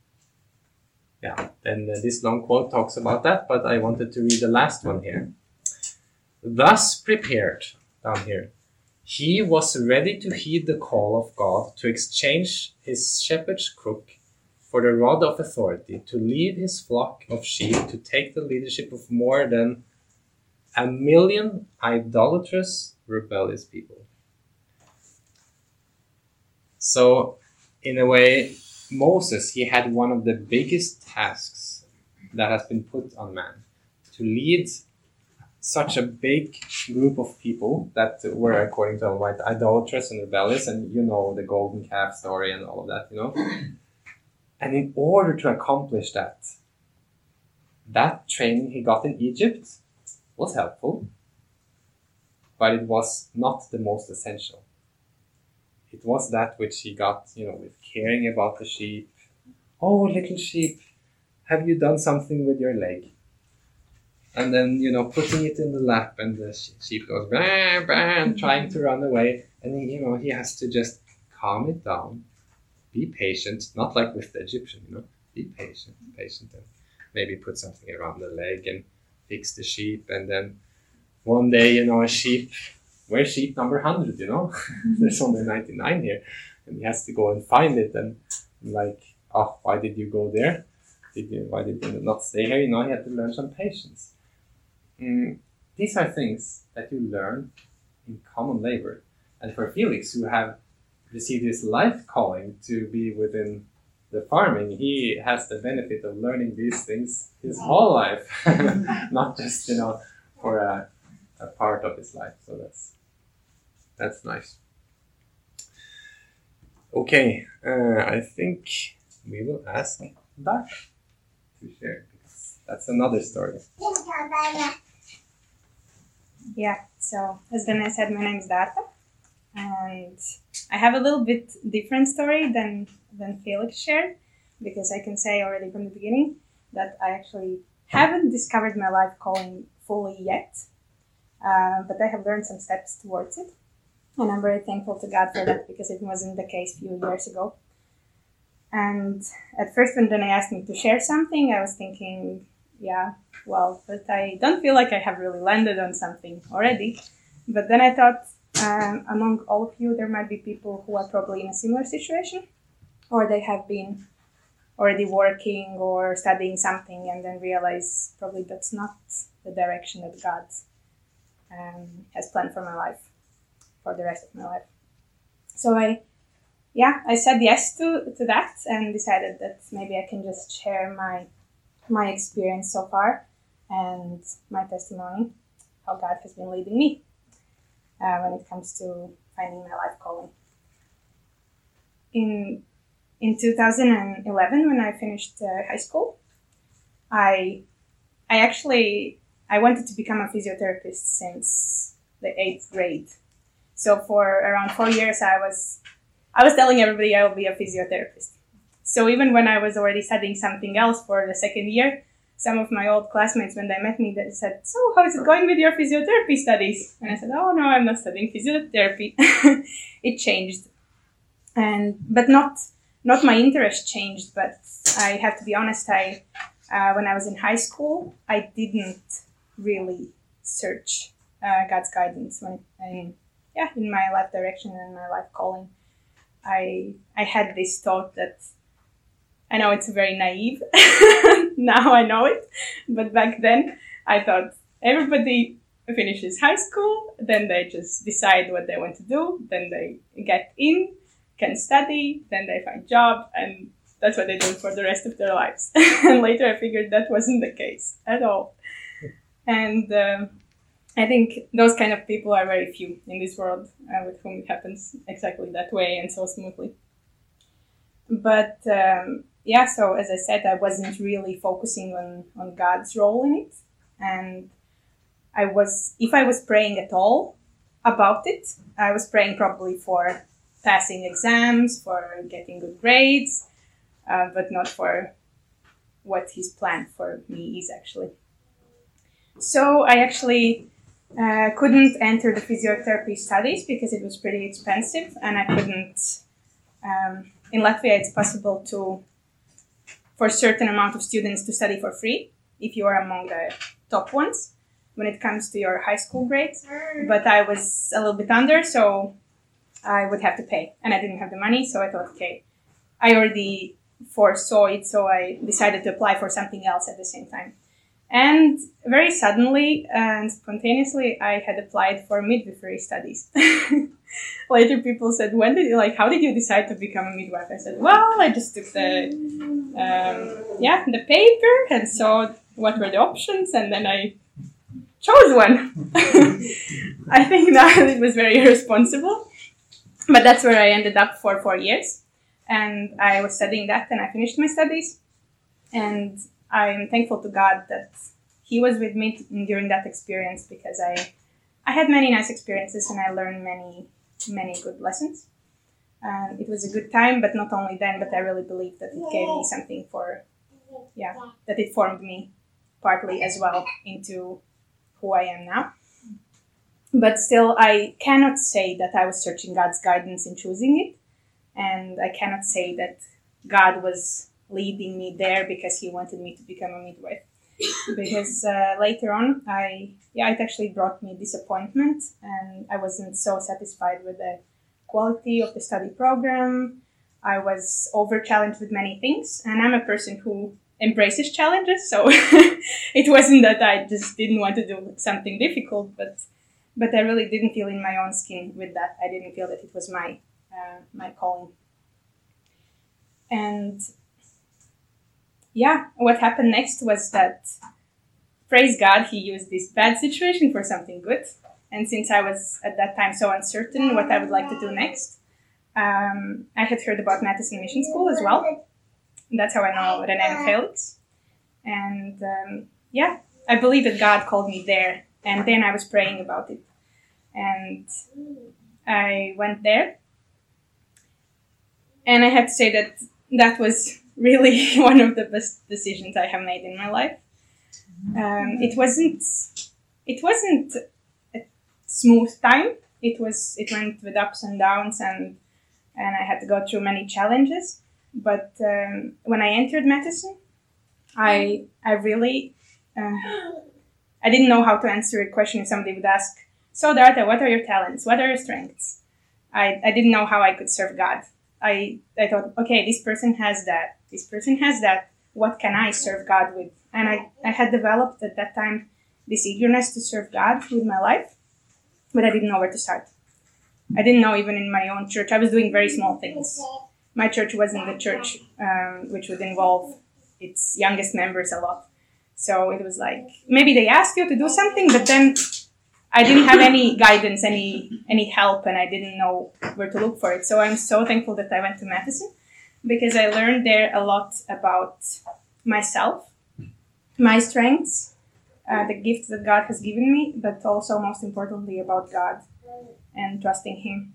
Yeah, and uh, this long quote talks about that, but I wanted to read the last one here. Thus prepared, down here, he was ready to heed the call of God to exchange his shepherd's crook for the rod of authority, to lead his flock of sheep, to take the leadership of more than a million idolatrous, rebellious people. So, in a way, Moses, he had one of the biggest tasks that has been put on man, to lead such a big group of people that were, according to Almighty, idolatrous and rebellious, and you know the golden calf story and all of that, you know. And in order to accomplish that, that training he got in Egypt was helpful, but it was not the most essential. It was that which he got, you know, with caring about the sheep. Oh, little sheep, have you done something with your leg? And then, you know, putting it in the lap, and the sheep goes, bah, bah, trying to run away. And, he, you know, he has to just calm it down, be patient, not like with the Egyptian, you know, be patient, patient, and maybe put something around the leg and fix the sheep. And then one day, you know, a sheep, where's sheep number one hundred, you know? There's only ninety-nine here. And he has to go and find it. And like, oh, why did you go there? Did you, why did you not stay here? You know, he had to learn some patience. Mm, these are things that you learn in common labor. And for Felix, who have received his life calling to be within the farming, he has the benefit of learning these things his whole life, not just, you know, for a, a part of his life. So that's that's nice. Okay, uh, I think we will ask Dartha to share, because that's another story. Yeah, so as Dana said, my name is Dartha, and I have a little bit different story than, than Felix shared, because I can say already from the beginning that I actually haven't discovered my life calling fully yet, uh, but I have learned some steps towards it, and I'm very thankful to God for that, because it wasn't the case a few years ago. And at first, when Dana asked me to share something, I was thinking, yeah, well, but I don't feel like I have really landed on something already. But then I thought, um, among all of you, there might be people who are probably in a similar situation, or they have been already working or studying something and then realize probably that's not the direction that God um, has planned for my life, for the rest of my life. So I, yeah, I said yes to, to that and decided that maybe I can just share my my experience so far and my testimony, how God has been leading me uh, when it comes to finding my life calling. In in two thousand eleven, when I finished uh, high school, I I actually I wanted to become a physiotherapist since the eighth grade. So for around four years, I was I was telling everybody I will be a physiotherapist. So even when I was already studying something else for the second year, some of my old classmates, when they met me, they said, "So how is it going with your physiotherapy studies?" And I said, "Oh no, I'm not studying physiotherapy." It changed, and but not not my interest changed. But I have to be honest. I uh, when I was in high school, I didn't really search uh, God's guidance when I, yeah, in my life direction and my life calling. I I had this thought that, I know it's very naive, now I know it, but back then I thought everybody finishes high school, then they just decide what they want to do, then they get in, can study, then they find job, and that's what they do for the rest of their lives. And later I figured that wasn't the case at all. And um, I think those kind of people are very few in this world uh, with whom it happens exactly that way and so smoothly. But um, yeah, so as I said, I wasn't really focusing on, on God's role in it. And I was, if I was praying at all about it, I was praying probably for passing exams, for getting good grades, uh, but not for what His plan for me is actually. So I actually uh, couldn't enter the physiotherapy studies because it was pretty expensive, and I couldn't. Um, in Latvia, it's possible to, for a certain amount of students, to study for free if you are among the top ones when it comes to your high school grades. But I was a little bit under, so I would have to pay, and I didn't have the money. So I thought, okay, I already foresaw it, so I decided to apply for something else at the same time. And very suddenly and spontaneously, I had applied for midwifery studies. Later, people said, "When did you like? How did you decide to become a midwife?" I said, "Well, I just took the um, yeah the paper and saw what were the options, and then I chose one." I think that it was very irresponsible, but that's where I ended up for four years, and I was studying that, and I finished my studies, and I'm thankful to God that He was with me during that experience, because I, I had many nice experiences and I learned many, many good lessons. Um, it was a good time, but not only then, but I really believe that it gave me something for, yeah, that it formed me partly as well into who I am now. But still, I cannot say that I was searching God's guidance in choosing it. And I cannot say that God was leading me there because He wanted me to become a midwife. Because uh, later on, I yeah, it actually brought me disappointment, and I wasn't so satisfied with the quality of the study program. I was over-challenged with many things, and I'm a person who embraces challenges, so it wasn't that I just didn't want to do something difficult, but but I really didn't feel in my own skin with that. I didn't feel that it was my uh, my calling. And yeah, what happened next was that, praise God, He used this bad situation for something good. And since I was at that time so uncertain what I would like to do next, um, I had heard about Matheson Mission School as well. That's how I know René and Felix. And um, yeah, I believe that God called me there. And then I was praying about it. And I went there. And I have to say that that was really one of the best decisions I have made in my life. Um, it wasn't, it wasn't a smooth time. It was, it went with ups and downs, and and I had to go through many challenges. But um, when I entered Matheson, I I really, uh, I didn't know how to answer a question if somebody would ask, "So Darta, what are your talents? What are your strengths?" I, I didn't know how I could serve God. I, I thought, okay, this person has that. This person has that. What can I serve God with? And I, I had developed at that time this eagerness to serve God with my life, but I didn't know where to start. I didn't know even in my own church. I was doing very small things. My church wasn't the church um, which would involve its youngest members a lot. So it was like, maybe they asked you to do something, but then I didn't have any guidance, any any help, and I didn't know where to look for it. So I'm so thankful that I went to Matheson, because I learned there a lot about myself, my strengths, uh, the gifts that God has given me, but also most importantly about God and trusting Him.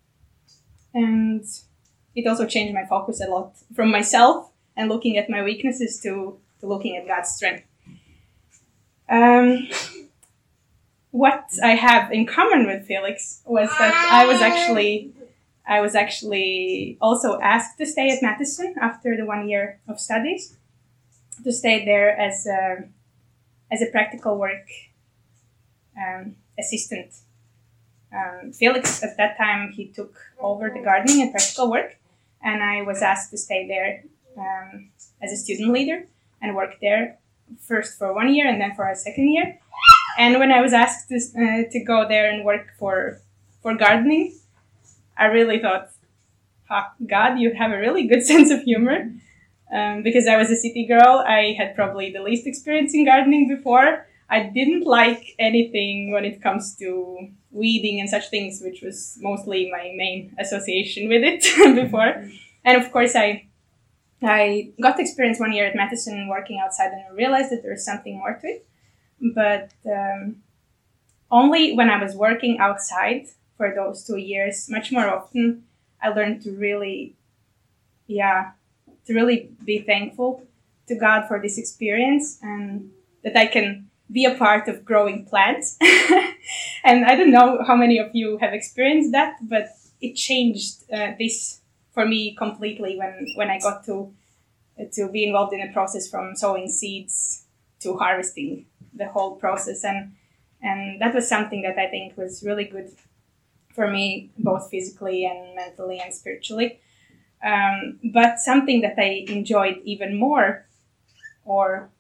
And it also changed my focus a lot from myself and looking at my weaknesses to, to looking at God's strength. Um, what I have in common with Felix was that I was actually I was actually also asked to stay at Matheson after the one year of studies, to stay there as a, as a practical work um, assistant. Um, Felix, at that time, he took over the gardening and practical work, and I was asked to stay there um, as a student leader and work there first for one year and then for a second year. And when I was asked to uh, to go there and work for for gardening, I really thought, "Ha, God, you have a really good sense of humor." Um, because I was a city girl, I had probably the least experience in gardening before. I didn't like anything when it comes to weeding and such things, which was mostly my main association with it before. And of course, I I got to experience one year at Matheson working outside, and I realized that there was something more to it. But um, only when I was working outside for those two years, much more often, I learned to really, yeah, to really be thankful to God for this experience, and that I can be a part of growing plants. And I don't know how many of you have experienced that, but it changed uh, this for me completely when, when I got to to be involved in a process from sowing seeds to harvesting, the whole process. And and that was something that I think was really good for me, both physically and mentally and spiritually. Um, but something that I enjoyed even more, or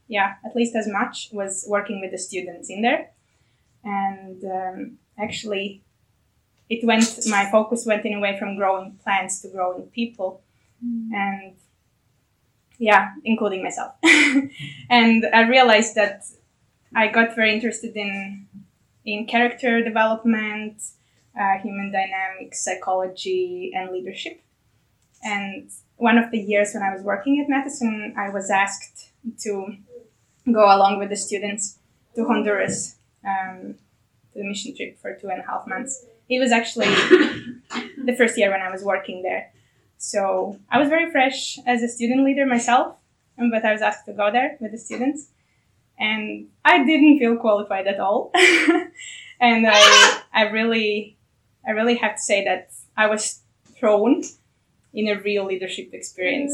yeah, at least as much was working with the students in there. And um, actually, it went, my focus went in a way from growing plants to growing people. Mm. And yeah, including myself. And I realized that I got very interested in in character development, uh, human dynamics, psychology, and leadership. And one of the years when I was working at Matheson, I was asked to go along with the students to Honduras, um, to the mission trip for two and a half months. It was actually the first year when I was working there. So I was very fresh as a student leader myself, but I was asked to go there with the students. And I didn't feel qualified at all. And I I really, I really have to say that I was thrown in a real leadership experience.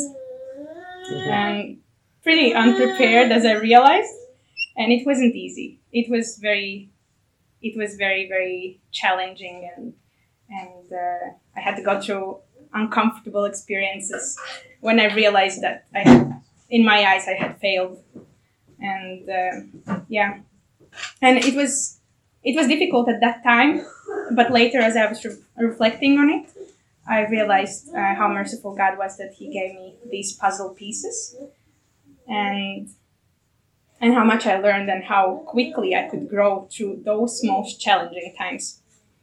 And pretty unprepared, as I realized. And it wasn't easy. It was very, it was very, very challenging. And, and uh, I had to go through uncomfortable experiences when I realized that I had, in my eyes, I had failed. And uh, yeah, and it was it was difficult at that time, but later, as I was re- reflecting on it, I realized uh, how merciful God was that He gave me these puzzle pieces, and and how much I learned and how quickly I could grow through those most challenging times.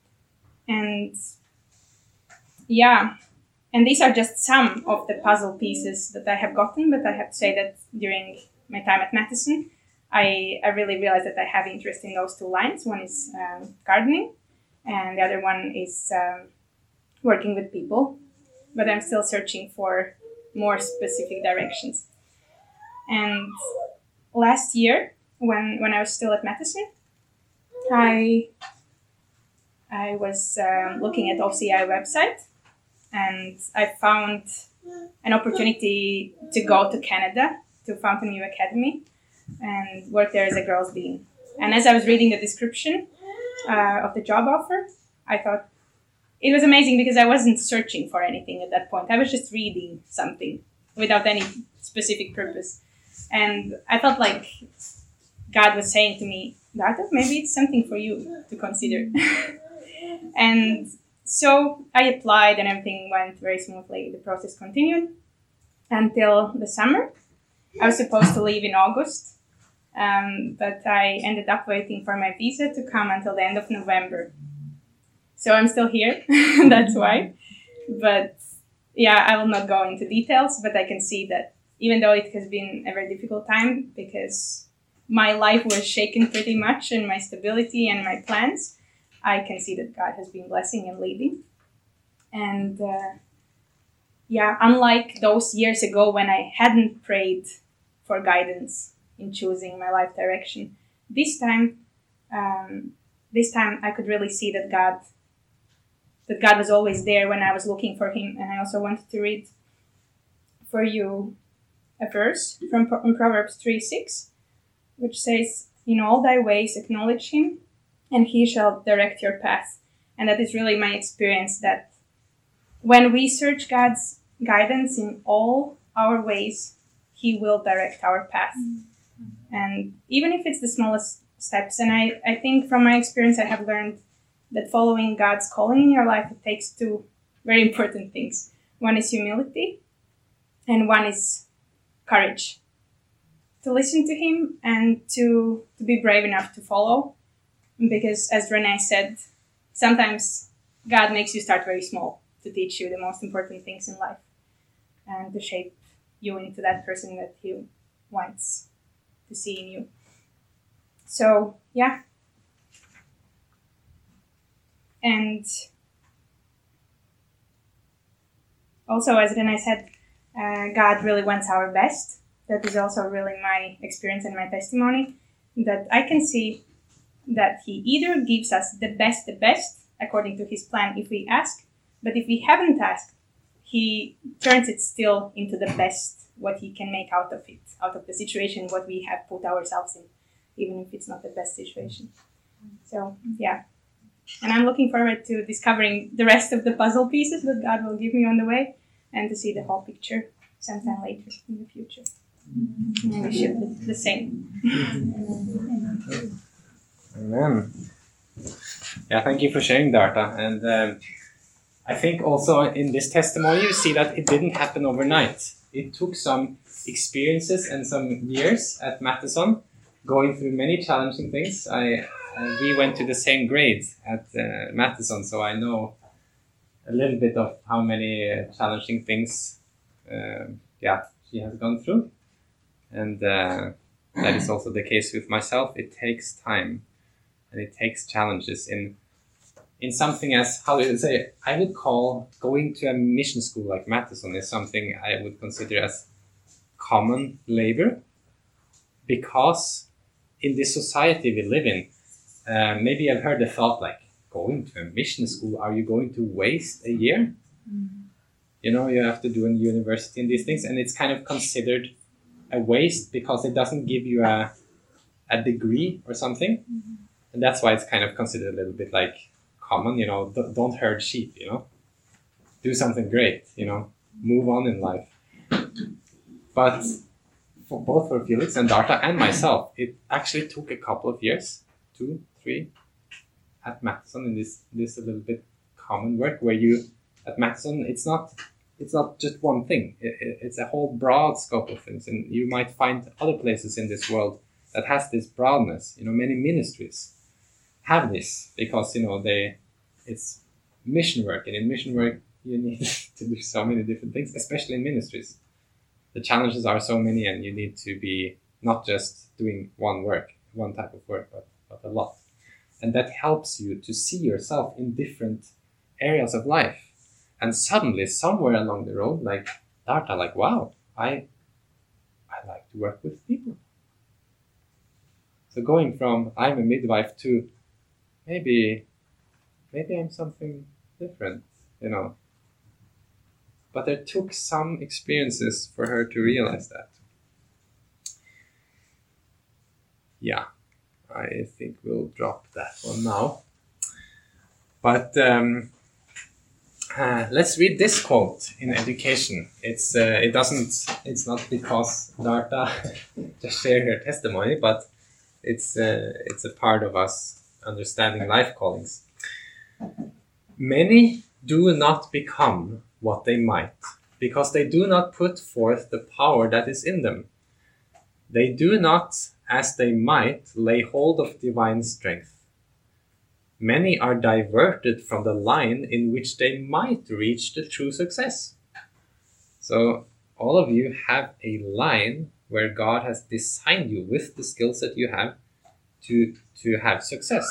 And yeah, and these are just some of the puzzle pieces that I have gotten, but I have to say that during my time at Matheson, I, I really realized that I have interest in those two lines. One is um, gardening, and the other one is um, working with people. But I'm still searching for more specific directions. And last year, when, when I was still at Matheson, I I was um, looking at O C I website, and I found an opportunity to go to Canada to Fountain View Academy and work there as a girls' dean. And as I was reading the description uh, of the job offer, I thought it was amazing because I wasn't searching for anything at that point. I was just reading something without any specific purpose. And I felt like God was saying to me, Darta, maybe it's something for you to consider. And so I applied and everything went very smoothly. The process continued until the summer. I was supposed to leave in August, um, but I ended up waiting for my visa to come until the end of November. So I'm still here, that's why. But yeah, I will not go into details, but I can see that even though it has been a very difficult time because my life was shaken pretty much and my stability and my plans, I can see that God has been blessing and leading. And uh, yeah, unlike those years ago when I hadn't prayed for guidance in choosing my life direction, this time, um, this time I could really see that God, that God was always there when I was looking for Him. And I also wanted to read for you a verse from Proverbs three six, which says, "In all thy ways acknowledge Him, and He shall direct your path." And that is really my experience, that when we search God's guidance in all our ways, He will direct our path. Mm-hmm. And even if it's the smallest steps, and I, I think from my experience, I have learned that following God's calling in your life, it takes two very important things. One is humility, and one is courage. To listen to Him and to, to be brave enough to follow. Because as Renee said, sometimes God makes you start very small to teach you the most important things in life and to shape you into that person that He wants to see in you. So, yeah. And also, as Renee said, uh, God really wants our best. That is also really my experience and my testimony, that I can see that He either gives us the best, the best, according to His plan if we ask, but if we haven't asked, He turns it still into the best, what He can make out of it, out of the situation, what we have put ourselves in, even if it's not the best situation. So, yeah. And I'm looking forward to discovering the rest of the puzzle pieces that God will give me on the way and to see the whole picture sometime later in the future. And we should do the same. Amen. Yeah, thank you for sharing, Darta. And um, I think also in this testimony you see that it didn't happen overnight. It took some experiences and some years at Matheson, going through many challenging things. I uh, we went to the same grade at uh, Matheson, so I know a little bit of how many uh, challenging things uh, yeah, she has gone through. And uh, that is also the case with myself. It takes time and it takes challenges in in something as, how do you say, I would call going to a mission school like Matheson is something I would consider as common labor, because in this society we live in, uh, maybe I've heard the thought like, going to a mission school, are you going to waste a year? Mm-hmm. You know, you have to do a university and these things, and it's kind of considered a waste because it doesn't give you a a degree or something. Mm-hmm. And that's why it's kind of considered a little bit like common, you know, d- don't herd sheep, you know, do something great, you know, move on in life. But for both for Felix and Darta and myself, it actually took a couple of years, two, three, at Matheson in this this a little bit common work where you, at Matheson, it's not it's not just one thing. It, it, it's a whole broad scope of things, and you might find other places in this world that has this broadness. You know, many ministries have this because, you know, they it's mission work, and in mission work you need to do so many different things, especially in ministries. The challenges are so many, and you need to be not just doing one work, one type of work, but, but a lot. And that helps you to see yourself in different areas of life. And suddenly, somewhere along the road, like Darta, like, wow, I I like to work with people. So going from I'm a midwife to maybe, maybe I'm something different, you know. But there took some experiences for her to realize that. Yeah, I think we'll drop that one now. But um, uh, let's read this quote in education. It's uh, it doesn't. It's not because Darta just shared her testimony, but it's uh, it's a part of us understanding life callings. Many do not become what they might, because they do not put forth the power that is in them. They do not, as they might, lay hold of divine strength. Many are diverted from the line in which they might reach the true success. So all of you have a line where God has designed you with the skills that you have to, to have success.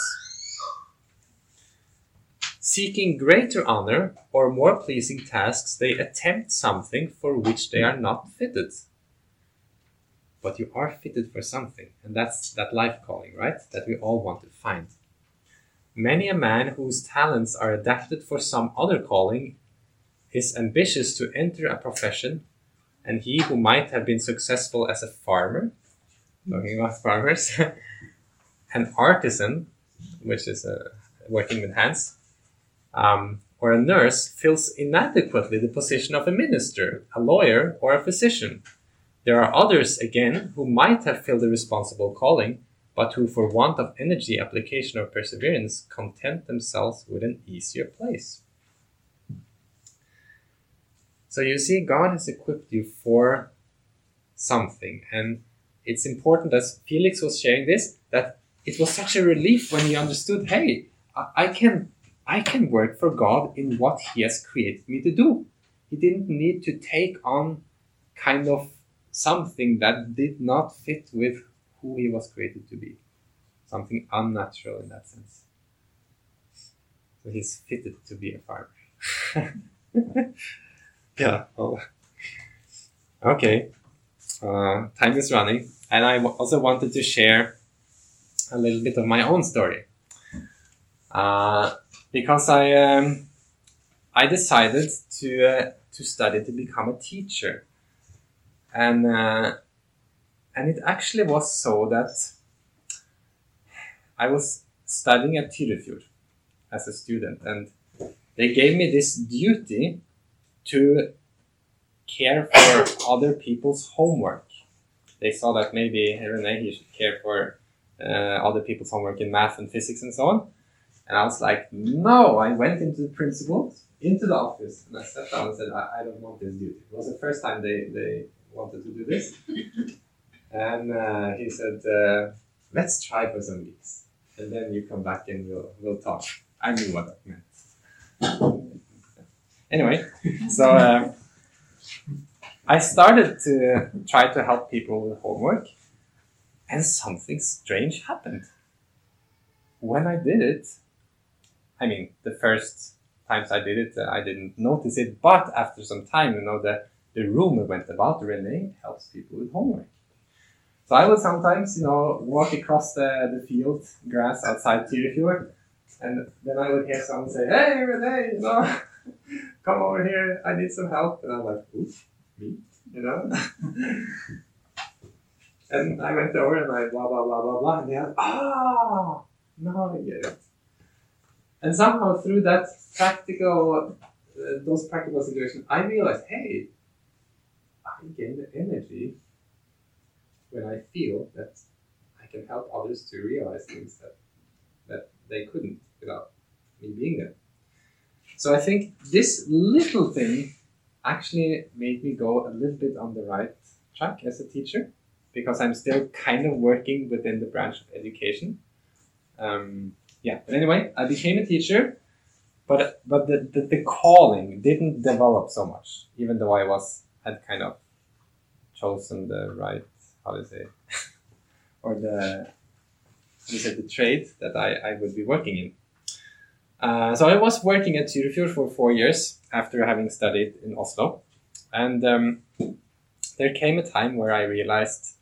Seeking greater honor or more pleasing tasks, they attempt something for which they are not fitted. But you are fitted for something, and that's that life calling, right? That we all want to find. Many a man whose talents are adapted for some other calling is ambitious to enter a profession, and he who might have been successful as a farmer, talking about farmers, an artisan, which is uh, working with hands, Um, or a nurse fills inadequately the position of a minister, a lawyer, or a physician. There are others, again, who might have filled a responsible calling, but who, for want of energy, application, or perseverance, content themselves with an easier place. So you see, God has equipped you for something, and it's important, as Felix was sharing this, that it was such a relief when he understood, hey, I, I can... I can work for God in what He has created me to do. He didn't need to take on kind of something that did not fit with who He was created to be. Something unnatural in that sense. So He's fitted to be a farmer. Yeah. Well, okay. Uh, time is running. And I w- also wanted to share a little bit of my own story. Uh, Because I um, I decided to uh, to study to become a teacher, and uh, and it actually was so that I was studying at Tyrifjord as a student, and they gave me this duty to care for other people's homework. they saw that maybe René, he should care for uh, other people's homework in math and physics and so on. And I was like, no, I went into the principal, into the office, and I sat down and said, I, I don't want this duty. It was the first time they, they wanted to do this. And uh, he said, uh, let's try for some weeks. And then you come back and we'll, we'll talk. I knew what that meant. Anyway, so uh, I started to try to help people with homework, and something strange happened. When I did it, I mean, the first times I did it, uh, I didn't notice it, but after some time, you know, the, the rumor went about René helps people with homework. So I would sometimes, you know, walk across the, the field, grass outside Tyrifjord, and then I would hear someone say, hey, René, you know, come over here, I need some help. And I'm like, oof, me, you know? And I went over and I blah, blah, blah, blah, blah, and they had, ah, now I get it. And somehow through that practical, uh, those practical situations, I realized, hey, I gain the energy when I feel that I can help others to realize things that, that they couldn't without me being there. So I think this little thing actually made me go a little bit on the right track as a teacher, because I'm still kind of working within the branch of education. Um, yeah, but anyway, I became a teacher, but but the, the, the calling didn't develop so much, even though I was had kind of chosen the right, how to say, or the, how to say, the trade that I, I would be working in. Uh, so I was working at Tyrifjord for four years after having studied in Oslo. And um, there came a time where I realized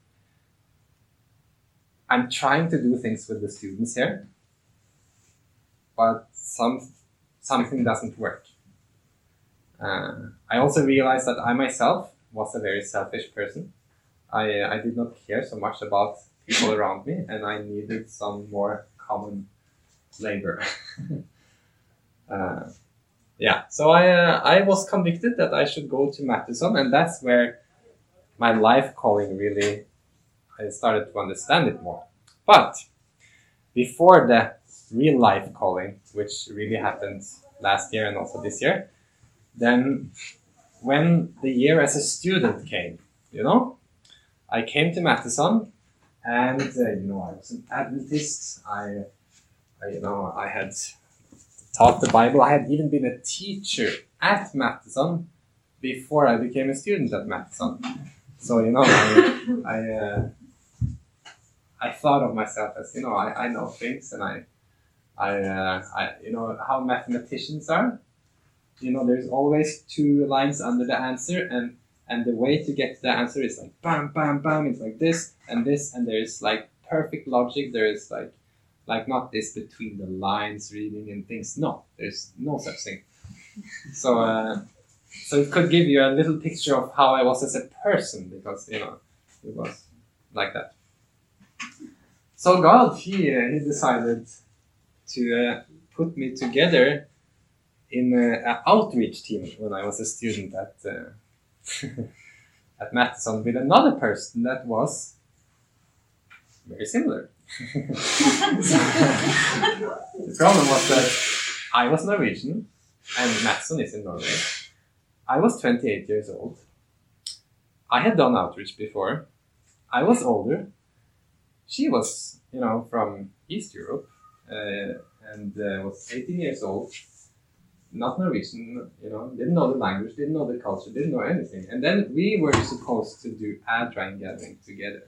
I'm trying to do things with the students here, but some something doesn't work. Uh, I also realized that I myself was a very selfish person. I, I did not care so much about people around me, and I needed some more common labor. uh, yeah, so I uh, I was convicted that I should go to Matteson, and that's where my life calling really, I started to understand it more. But before the real life calling, which really happened last year and also this year, then when the year as a student came, you know, I came to Matteson, and uh, you know, I was an Adventist. I, I, you know, I had taught the Bible. I had even been a teacher at Matteson before I became a student at Matteson. So you know, I, I, uh, I thought of myself as, you know, I, I know things, and I, I, uh, I, you know how mathematicians are. You know, there's always two lines under the answer, and and the way to get to the answer is like bam, bam, bam. It's like this and this, and there's like perfect logic. There is like, like not this between the lines reading and things. No, there's no such thing. So, uh, so it could give you a little picture of how I was as a person, because you know, it was like that. So God, he uh, he decided to uh, put me together in an outreach team when I was a student at uh, at Matteson with another person that was very similar. The problem was that I was Norwegian and Matteson is in Norway. I was twenty-eight years old. I had done outreach before. I was older. She was, you know, from East Europe uh, and uh, was eighteen years old. Not Norwegian, you know, didn't know the language, didn't know the culture, didn't know anything. And then we were supposed to do Adrain gathering together.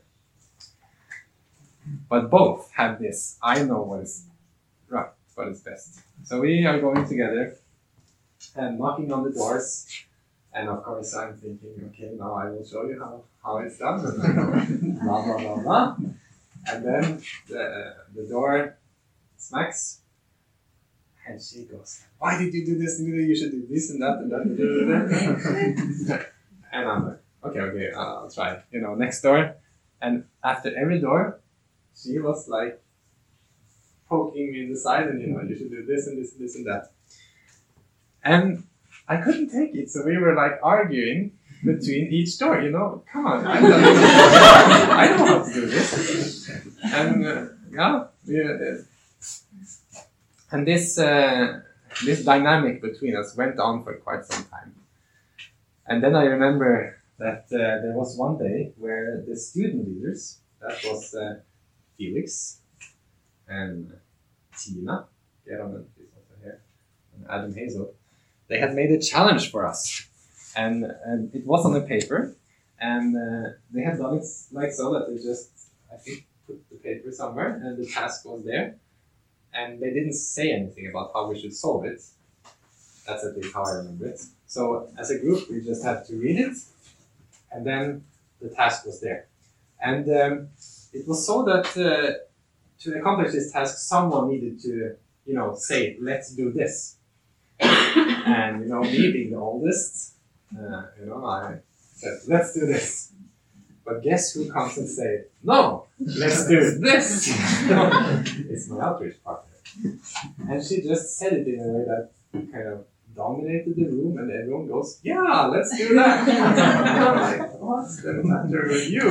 But both have this, I know what is right, what is best. So we are going together and knocking on the doors. And of course I'm thinking, okay, now I will show you how, how it's done. And blah, blah, blah, blah. And then the, the door smacks. And she goes, why did you do this? You should do this and that and that and that. And I'm like, okay, okay, I'll try. You know, next door. And after every door, she was like poking me in the side and, you know, you should do this and this and this and that. And I couldn't take it. So we were like arguing. between each door, you know. Come on, I don't know, I know how to do this. And uh, yeah, yeah, and this uh, this dynamic between us went on for quite some time. And then I remember that uh, there was one day where the student leaders, that was uh, Felix and Tina, Gerhard is also here, and Adam Hazel, they had made a challenge for us. And, and it was on a paper, and uh, they had done it like so that they just, I think, put the paper somewhere, and the task was there. And they didn't say anything about how we should solve it. That's at least how I remember it. So as a group, we just had to read it, and then the task was there. And um, it was so that uh, to accomplish this task, someone needed to, you know, say, let's do this. And, you know, me being the oldest, uh, you know, I said, let's do this. But guess who comes and say, no, let's do this. It's my outreach partner. And she just said it in a way that kind of dominated the room, and everyone goes, yeah, let's do that. And I'm like, what's the matter with you?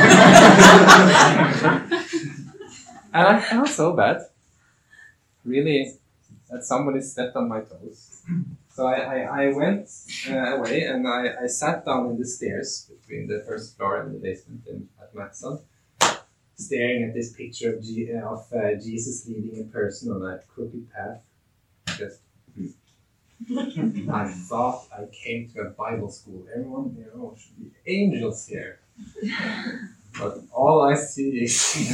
And I felt so bad, really, that somebody stepped on my toes. So I, I, I went uh, away, and I, I sat down in the stairs between the first floor and the basement in, at Matson, staring at this picture of, G, uh, of uh, Jesus leading a person on a crooked path. Just, I thought I came to a Bible school. Everyone, you know, should be angels here. But all I see is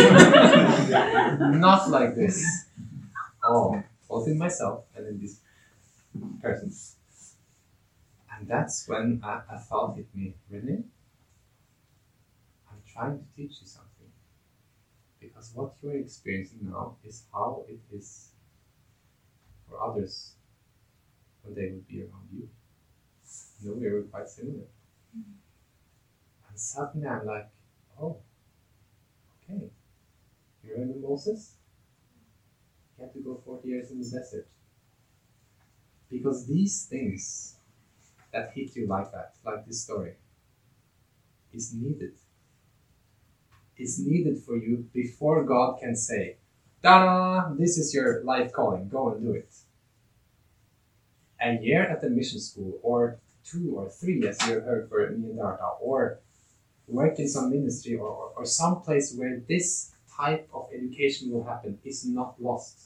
not like this. Oh, both in myself and in these persons. And that's when a, a thought hit me. Really? I'm trying to teach you something. Because what you're experiencing now is how it is for others when they will be around you. You know, we were quite similar. And suddenly I'm like, oh, okay. You remember Moses? He had to go forty years in the desert. Because these things that hit you like that, like this story, is needed. It's needed for you before God can say, ta-da, this is your life calling, go and do it. A year at the mission school, or two or three, as you heard for me and Darta, or work in some ministry, or, or, or some place where this type of education will happen is not lost.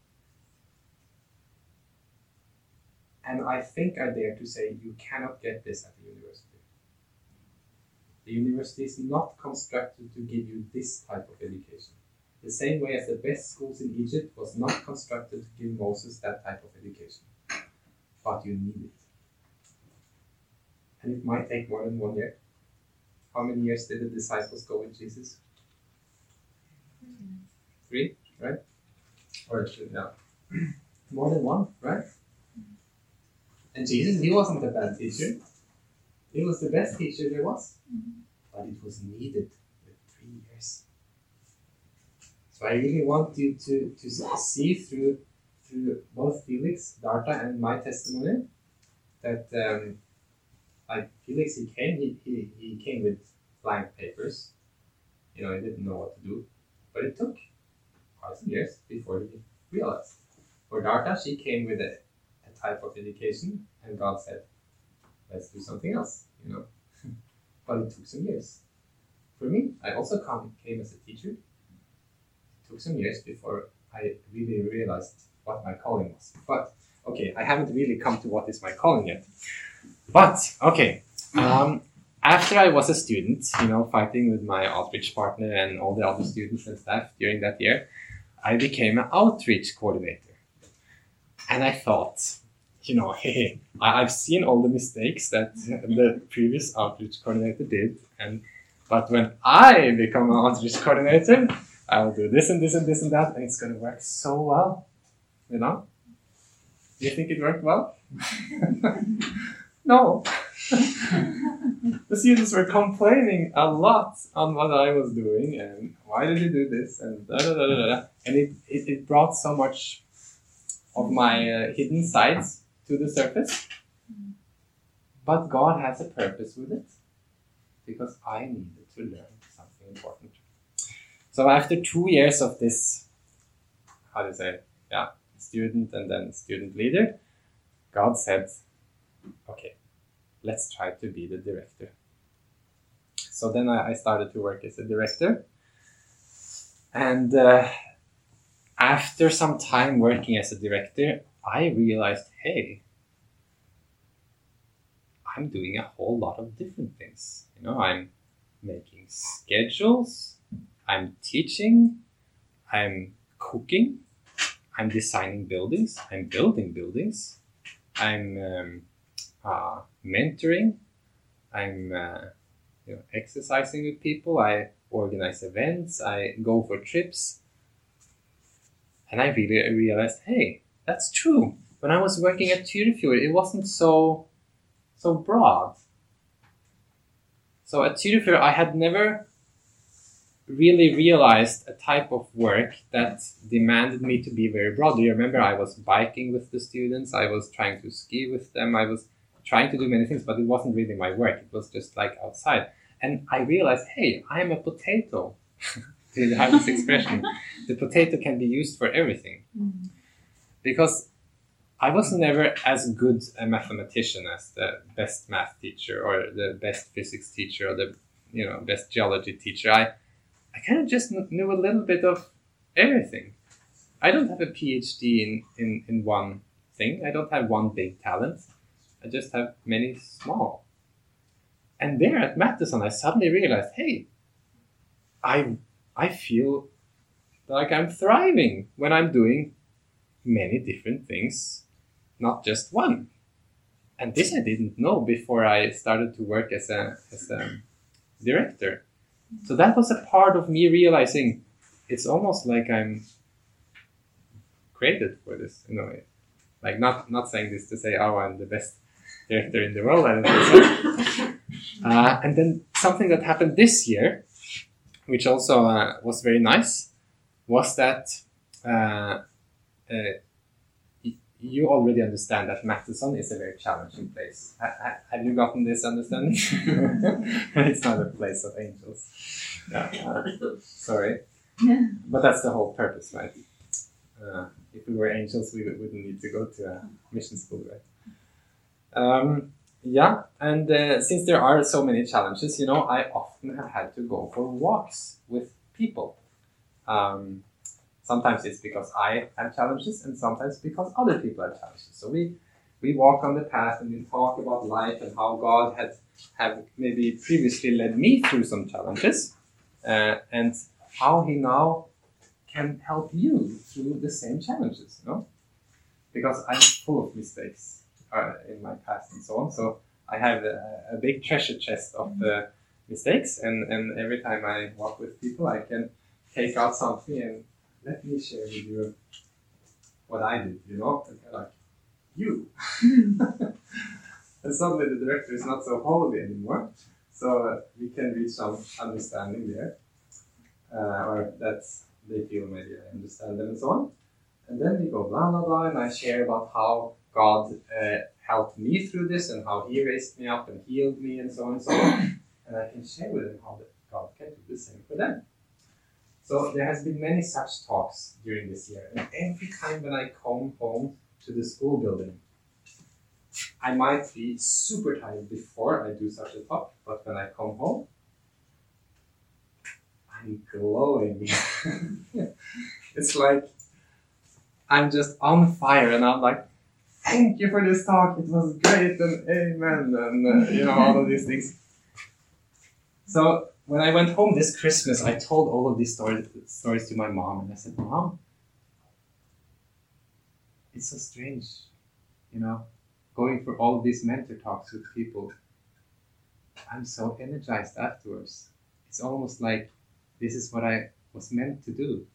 And I think I dare to say you cannot get this at the university. The university is not constructed to give you this type of education. The same way as the best schools in Egypt was not constructed to give Moses that type of education. But you need it. And it might take more than one year. How many years did the disciples go with Jesus? Three, right? Or two, yeah. More than one, right? And Jesus, he wasn't a bad teacher. He was the best teacher there was. Mm-hmm. But it was needed with three years. So I really want you to, to see through through both Felix, Darta, and my testimony that um, like Felix, he came, he, he, he came with blank papers. You know, he didn't know what to do. But it took quite some years before he realized. For Darta, she came with a type of education, and God said, let's do something else, you know. But it took some years. For me, I also come, came as a teacher. It took some years before I really realized what my calling was. But, okay, I haven't really come to what is my calling yet. But, okay, um, after I was a student, you know, fighting with my outreach partner and all the other students and staff during that year, I became an outreach coordinator. And I thought, you know, hey, I've seen all the mistakes that the previous outreach coordinator did, and but when I become an outreach coordinator, I'll do this and this and this and that, and it's going to work so well, you know? Do you think it worked well? No. The students were complaining a lot on what I was doing, and why did you do this, and da da da da da, and it, it, it brought so much of my uh, hidden sides to the surface. But God has a purpose with it, because I needed to learn something important. So after two years of this, how do you say, yeah, student and then student leader, God said, okay, let's try to be the director. So then I, I started to work as a director. And uh, after some time working as a director, I realized, hey, I'm doing a whole lot of different things. You know, I'm making schedules, I'm teaching, I'm cooking, I'm designing buildings, I'm building buildings, I'm um, uh, mentoring, I'm uh, you know, exercising with people, I organize events, I go for trips. And I really realized, hey, that's true. When I was working at Tyrifjord, it wasn't so so broad. So at Tyrifjord, I had never really realized a type of work that demanded me to be very broad. Do you remember I was biking with the students? I was trying to ski with them. I was trying to do many things, but it wasn't really my work. It was just like outside. And I realized, hey, I am a potato. To have this expression. The potato can be used for everything. Mm-hmm. Because I was never as good a mathematician as the best math teacher or the best physics teacher or the you know best geology teacher. I, I kind of just knew a little bit of everything. I don't have a PhD in, in, in one thing. I don't have one big talent. I just have many small. And there at Matheson, I suddenly realized, hey, I I feel like I'm thriving when I'm doing many different things, not just one. And this I didn't know before I started to work as a, as a director. So that was a part of me realizing it's almost like I'm created for this in a way. Like not, not saying this to say, oh, I'm the best director in the world. I don't think so. Uh, and then something that happened this year, which also uh, was very nice, was that uh, uh, y- you already understand that Matheson is a very challenging place. Ha- ha- have you gotten this understanding? It's not a place of angels. Yeah, uh, sorry. Yeah. But that's the whole purpose, right? Uh, if we were angels, we wouldn't need to go to a mission school, right? Um, Yeah, and uh, since there are so many challenges, you know, I often have had to go for walks with people. Um, sometimes it's because I have challenges, and sometimes because other people have challenges. So we we walk on the path and we talk about life and how God had have maybe previously led me through some challenges, uh, and how He now can help you through the same challenges. You know, because I'm full of mistakes. Uh, in my past and so on, so I have a, a big treasure chest of uh, mistakes, and, and every time I walk with people, I can take out something and let me share with you what I did, you know, and they're like, you. And suddenly the director is not so holy anymore, so uh, we can reach some understanding there, uh, or that they feel maybe I understand them and so on. And then we go blah blah blah, and I share about how God uh, helped me through this and how He raised me up and healed me and so on and so on. And I can share with them how God can do the same for them. So there has been many such talks during this year. And every time when I come home to the school building, I might be super tired before I do such a talk, but when I come home, I'm glowing. It's like I'm just on fire, and I'm like, thank you for this talk, it was great, and amen, and uh, you know, all of these things. So when I went home this Christmas, I told all of these stories, stories to my mom, and I said, Mom, it's so strange, you know, going for all of these mentor talks with people. I'm so energized afterwards. It's almost like this is what I was meant to do.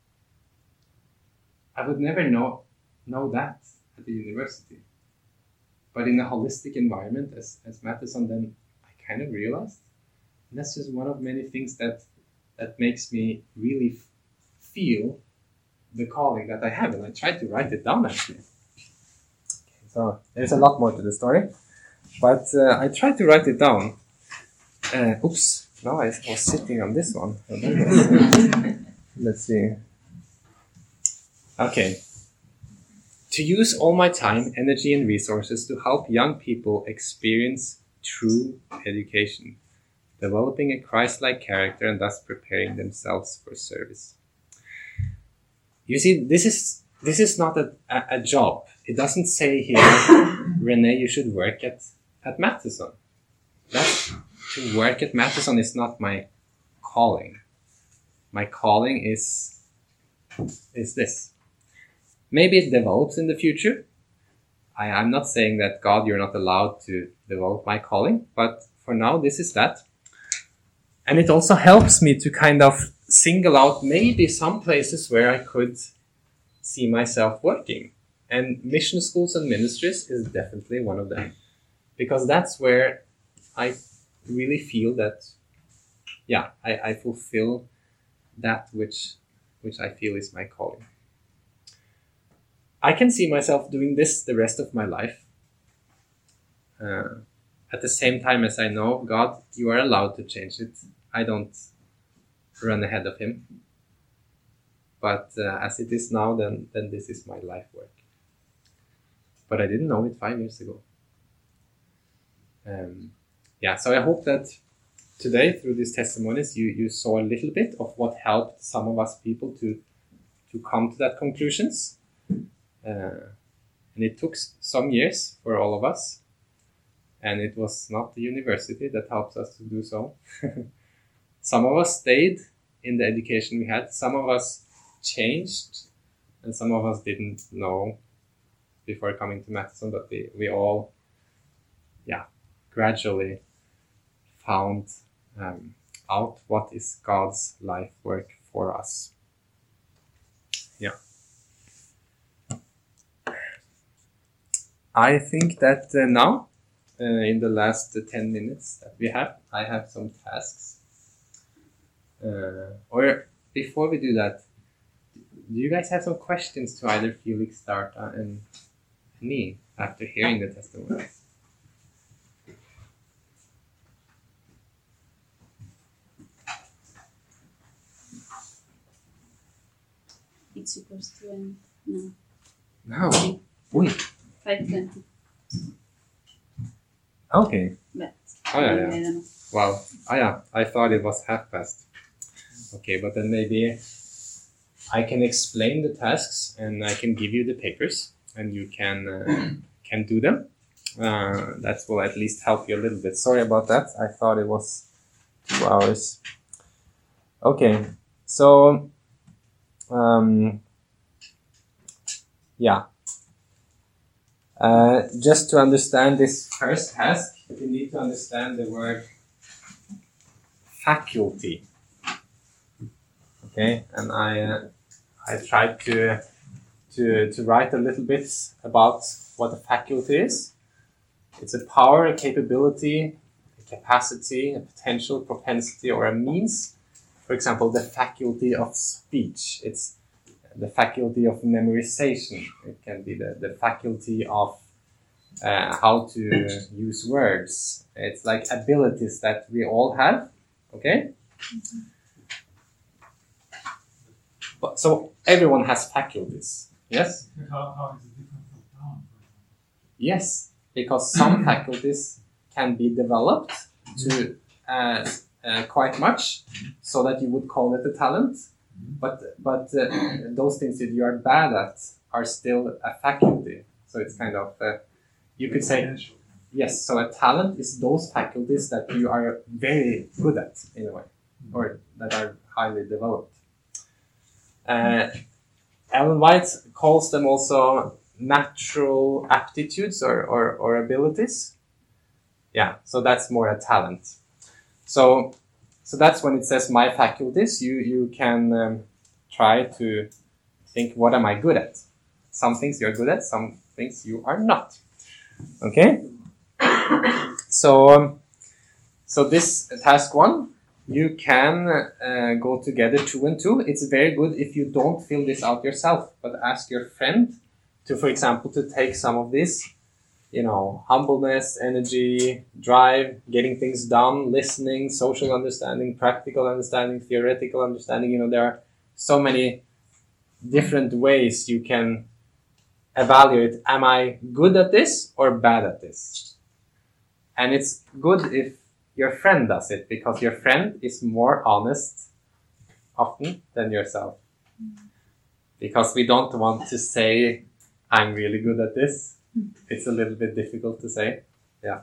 I would never know know that at the university. But in a holistic environment, as, as Matheson, then I kind of realized. And that's just one of many things that that makes me really f- feel the calling that I have. And I tried to write it down, actually. Okay, so there's a lot more to the story. but uh, I tried to write it down. Uh, oops, no, I was sitting on this one. Let's see. Okay. To use all my time, energy, and resources to help young people experience true education, developing a Christ-like character and thus preparing themselves for service. You see, this is this is not a, a, a job. It doesn't say here, Renee, you should work at, at Matheson. That, to work at Matheson is not my calling. My calling is, is this. Maybe it develops in the future. I, I'm not saying that, God, you're not allowed to develop my calling, but for now, this is that. And it also helps me to kind of single out maybe some places where I could see myself working. And mission schools and ministries is definitely one of them. Because that's where I really feel that, yeah, I, I fulfill that which, which I feel is my calling. I can see myself doing this the rest of my life. Uh, at the same time as I know, God, you are allowed to change it. I don't run ahead of him. But uh, as it is now, then, then this is my life work. But I didn't know it five years ago. Um, yeah, so I hope that today, through these testimonies, you, you saw a little bit of what helped some of us people to, to come to that conclusions. Uh, and it took some years for all of us. And it was not the university that helped us to do so. Some of us stayed in the education we had. Some of us changed. And some of us didn't know before coming to Matheson. But we, we all, yeah, gradually found um, out what is God's life work for us. Yeah. I think that uh, now, uh, in the last uh, ten minutes that we have, I have some tasks. Uh, or before we do that, do you guys have some questions to either Felix, Darta, and me after hearing the testimony? It's supposed to end now. No. Wait. five twenty. Okay. But Oh, yeah, I yeah. don't know. Wow. Oh, yeah. I thought it was half past. Okay, but then maybe I can explain the tasks and I can give you the papers and you can uh, can do them. Uh, that will at least help you a little bit. Sorry about that. I thought it was two hours. Okay. So, um, yeah. Uh, just to understand this first task, you need to understand the word faculty. Okay, and I uh, I tried to to to write a little bit about what a faculty is. It's a power, a capability, a capacity, a potential, propensity, or a means. For example, the faculty of speech. It's the faculty of memorization. It can be the, the faculty of uh, how to use words. It's like abilities that we all have. Okay? Mm-hmm. But, so everyone has faculties. Yes? How, how is it different from talent, for example? Yes, because some faculties can be developed to uh, uh, quite much, so that you would call it a talent. But but uh, those things that you are bad at are still a faculty. So it's kind of, uh, you could say, yes, so a talent is those faculties that you are very good at, in a way, or that are highly developed. Uh, Ellen White calls them also natural aptitudes or, or, or abilities. Yeah, so that's more a talent. So so that's when it says my faculties, you, you can um, try to think, what am I good at? Some things you're good at, some things you are not. Okay? So, um, so this task one, you can uh, go together two and two. It's very good if you don't fill this out yourself, but ask your friend to, for example, to take some of this you know, humbleness, energy, drive, getting things done, listening, social understanding, practical understanding, theoretical understanding. You know, there are so many different ways you can evaluate, am I good at this or bad at this? And it's good if your friend does it, because your friend is more honest often than yourself. Because we don't want to say, I'm really good at this. It's a little bit difficult to say. Yeah.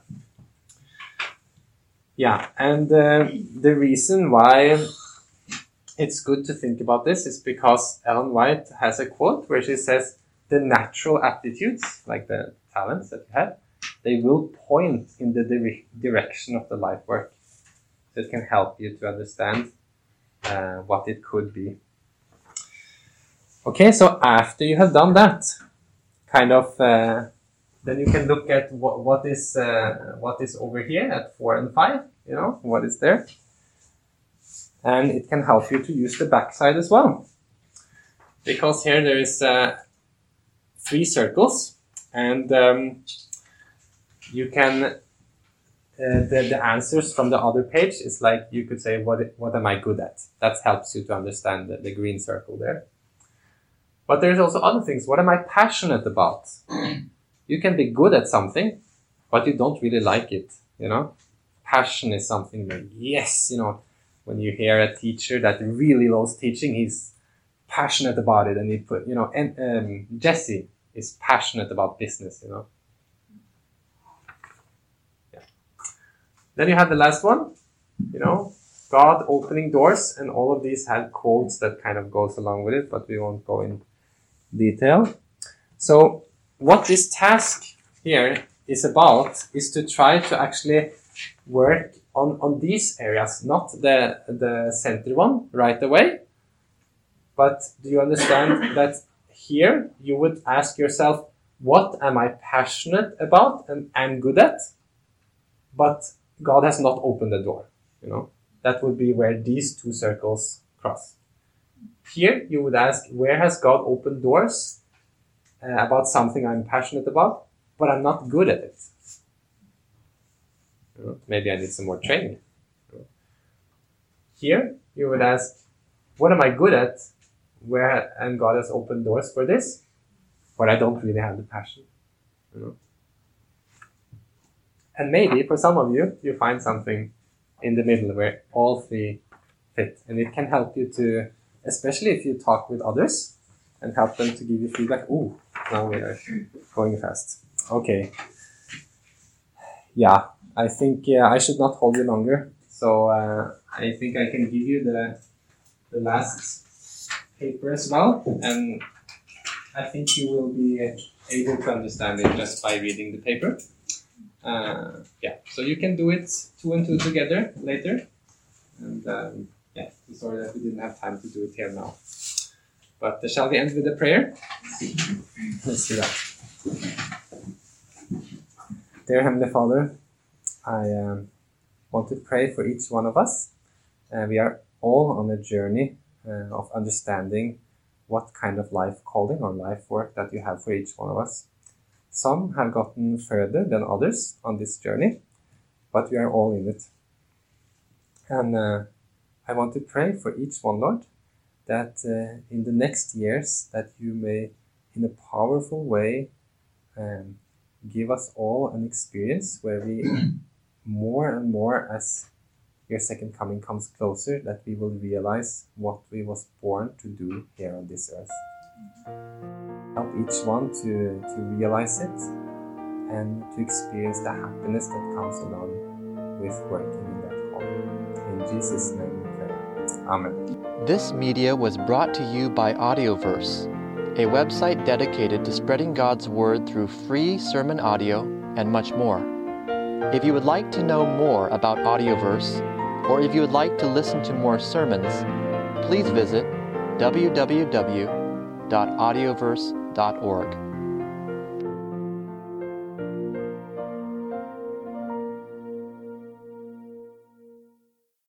Yeah, and uh, the reason why it's good to think about this is because Ellen White has a quote where she says, the natural aptitudes, like the talents that you have, they will point in the dire- direction of the life work. So it can help you to understand uh, what it could be. Okay, so after you have done that, kind of, uh, then you can look at what, what is uh, what is over here at four and five, you know, what is there. And it can help you to use the backside as well. Because here there is uh, three circles, and um, you can, uh, the, the answers from the other page is like, you could say, what what am I good at? That helps you to understand the, the green circle there. But there's also other things. What am I passionate about? You can be good at something, but you don't really like it, you know? Passion is something like, yes, you know, when you hear a teacher that really loves teaching, he's passionate about it, and he put, you know, and um, Jesse is passionate about business, you know. Yeah. Then you have the last one, you know, God opening doors, and all of these had quotes that kind of goes along with it, but we won't go in detail. So what this task here is about is to try to actually work on, on these areas, not the, the center one right away. But do you understand that here you would ask yourself, what am I passionate about and am good at? But God has not opened the door, you know. That would be where these two circles cross. Here you would ask, where has God opened doors uh, about something I'm passionate about, but I'm not good at it? You know, maybe I need some more training. You know. Here you would ask, what am I good at? Where and God has opened doors for this, but I don't really have the passion. You know. And maybe for some of you, you find something in the middle where all three fit, and it can help you to, especially if you talk with others and help them to give you feedback. Ooh, now we are going fast. Okay. Yeah, I think yeah, I should not hold you longer. So uh, I think I can give you the the last paper as well, and I think you will be able to understand it just by reading the paper. Uh, yeah, so you can do it two and two together later. And um, yeah, sorry that we didn't have time to do it here now. But uh, shall we end with a prayer? Let's do that. Dear Heavenly Father, I um, want to pray for each one of us. Uh, we are all on a journey uh, of understanding what kind of life calling or life work that you have for each one of us. Some have gotten further than others on this journey, but we are all in it. And uh, I want to pray for each one, Lord, that uh, in the next years that you may, in a powerful way, um, give us all an experience where we more and more, as your second coming comes closer, that we will realize what we was born to do here on this earth. Help each one to, to realize it and to experience the happiness that comes along with working in that calling. In Jesus' name we pray. Amen. This media was brought to you by Audioverse, a website dedicated to spreading God's Word through free sermon audio and much more. If you would like to know more about Audioverse, or if you would like to listen to more sermons, please visit w w w dot audioverse dot org.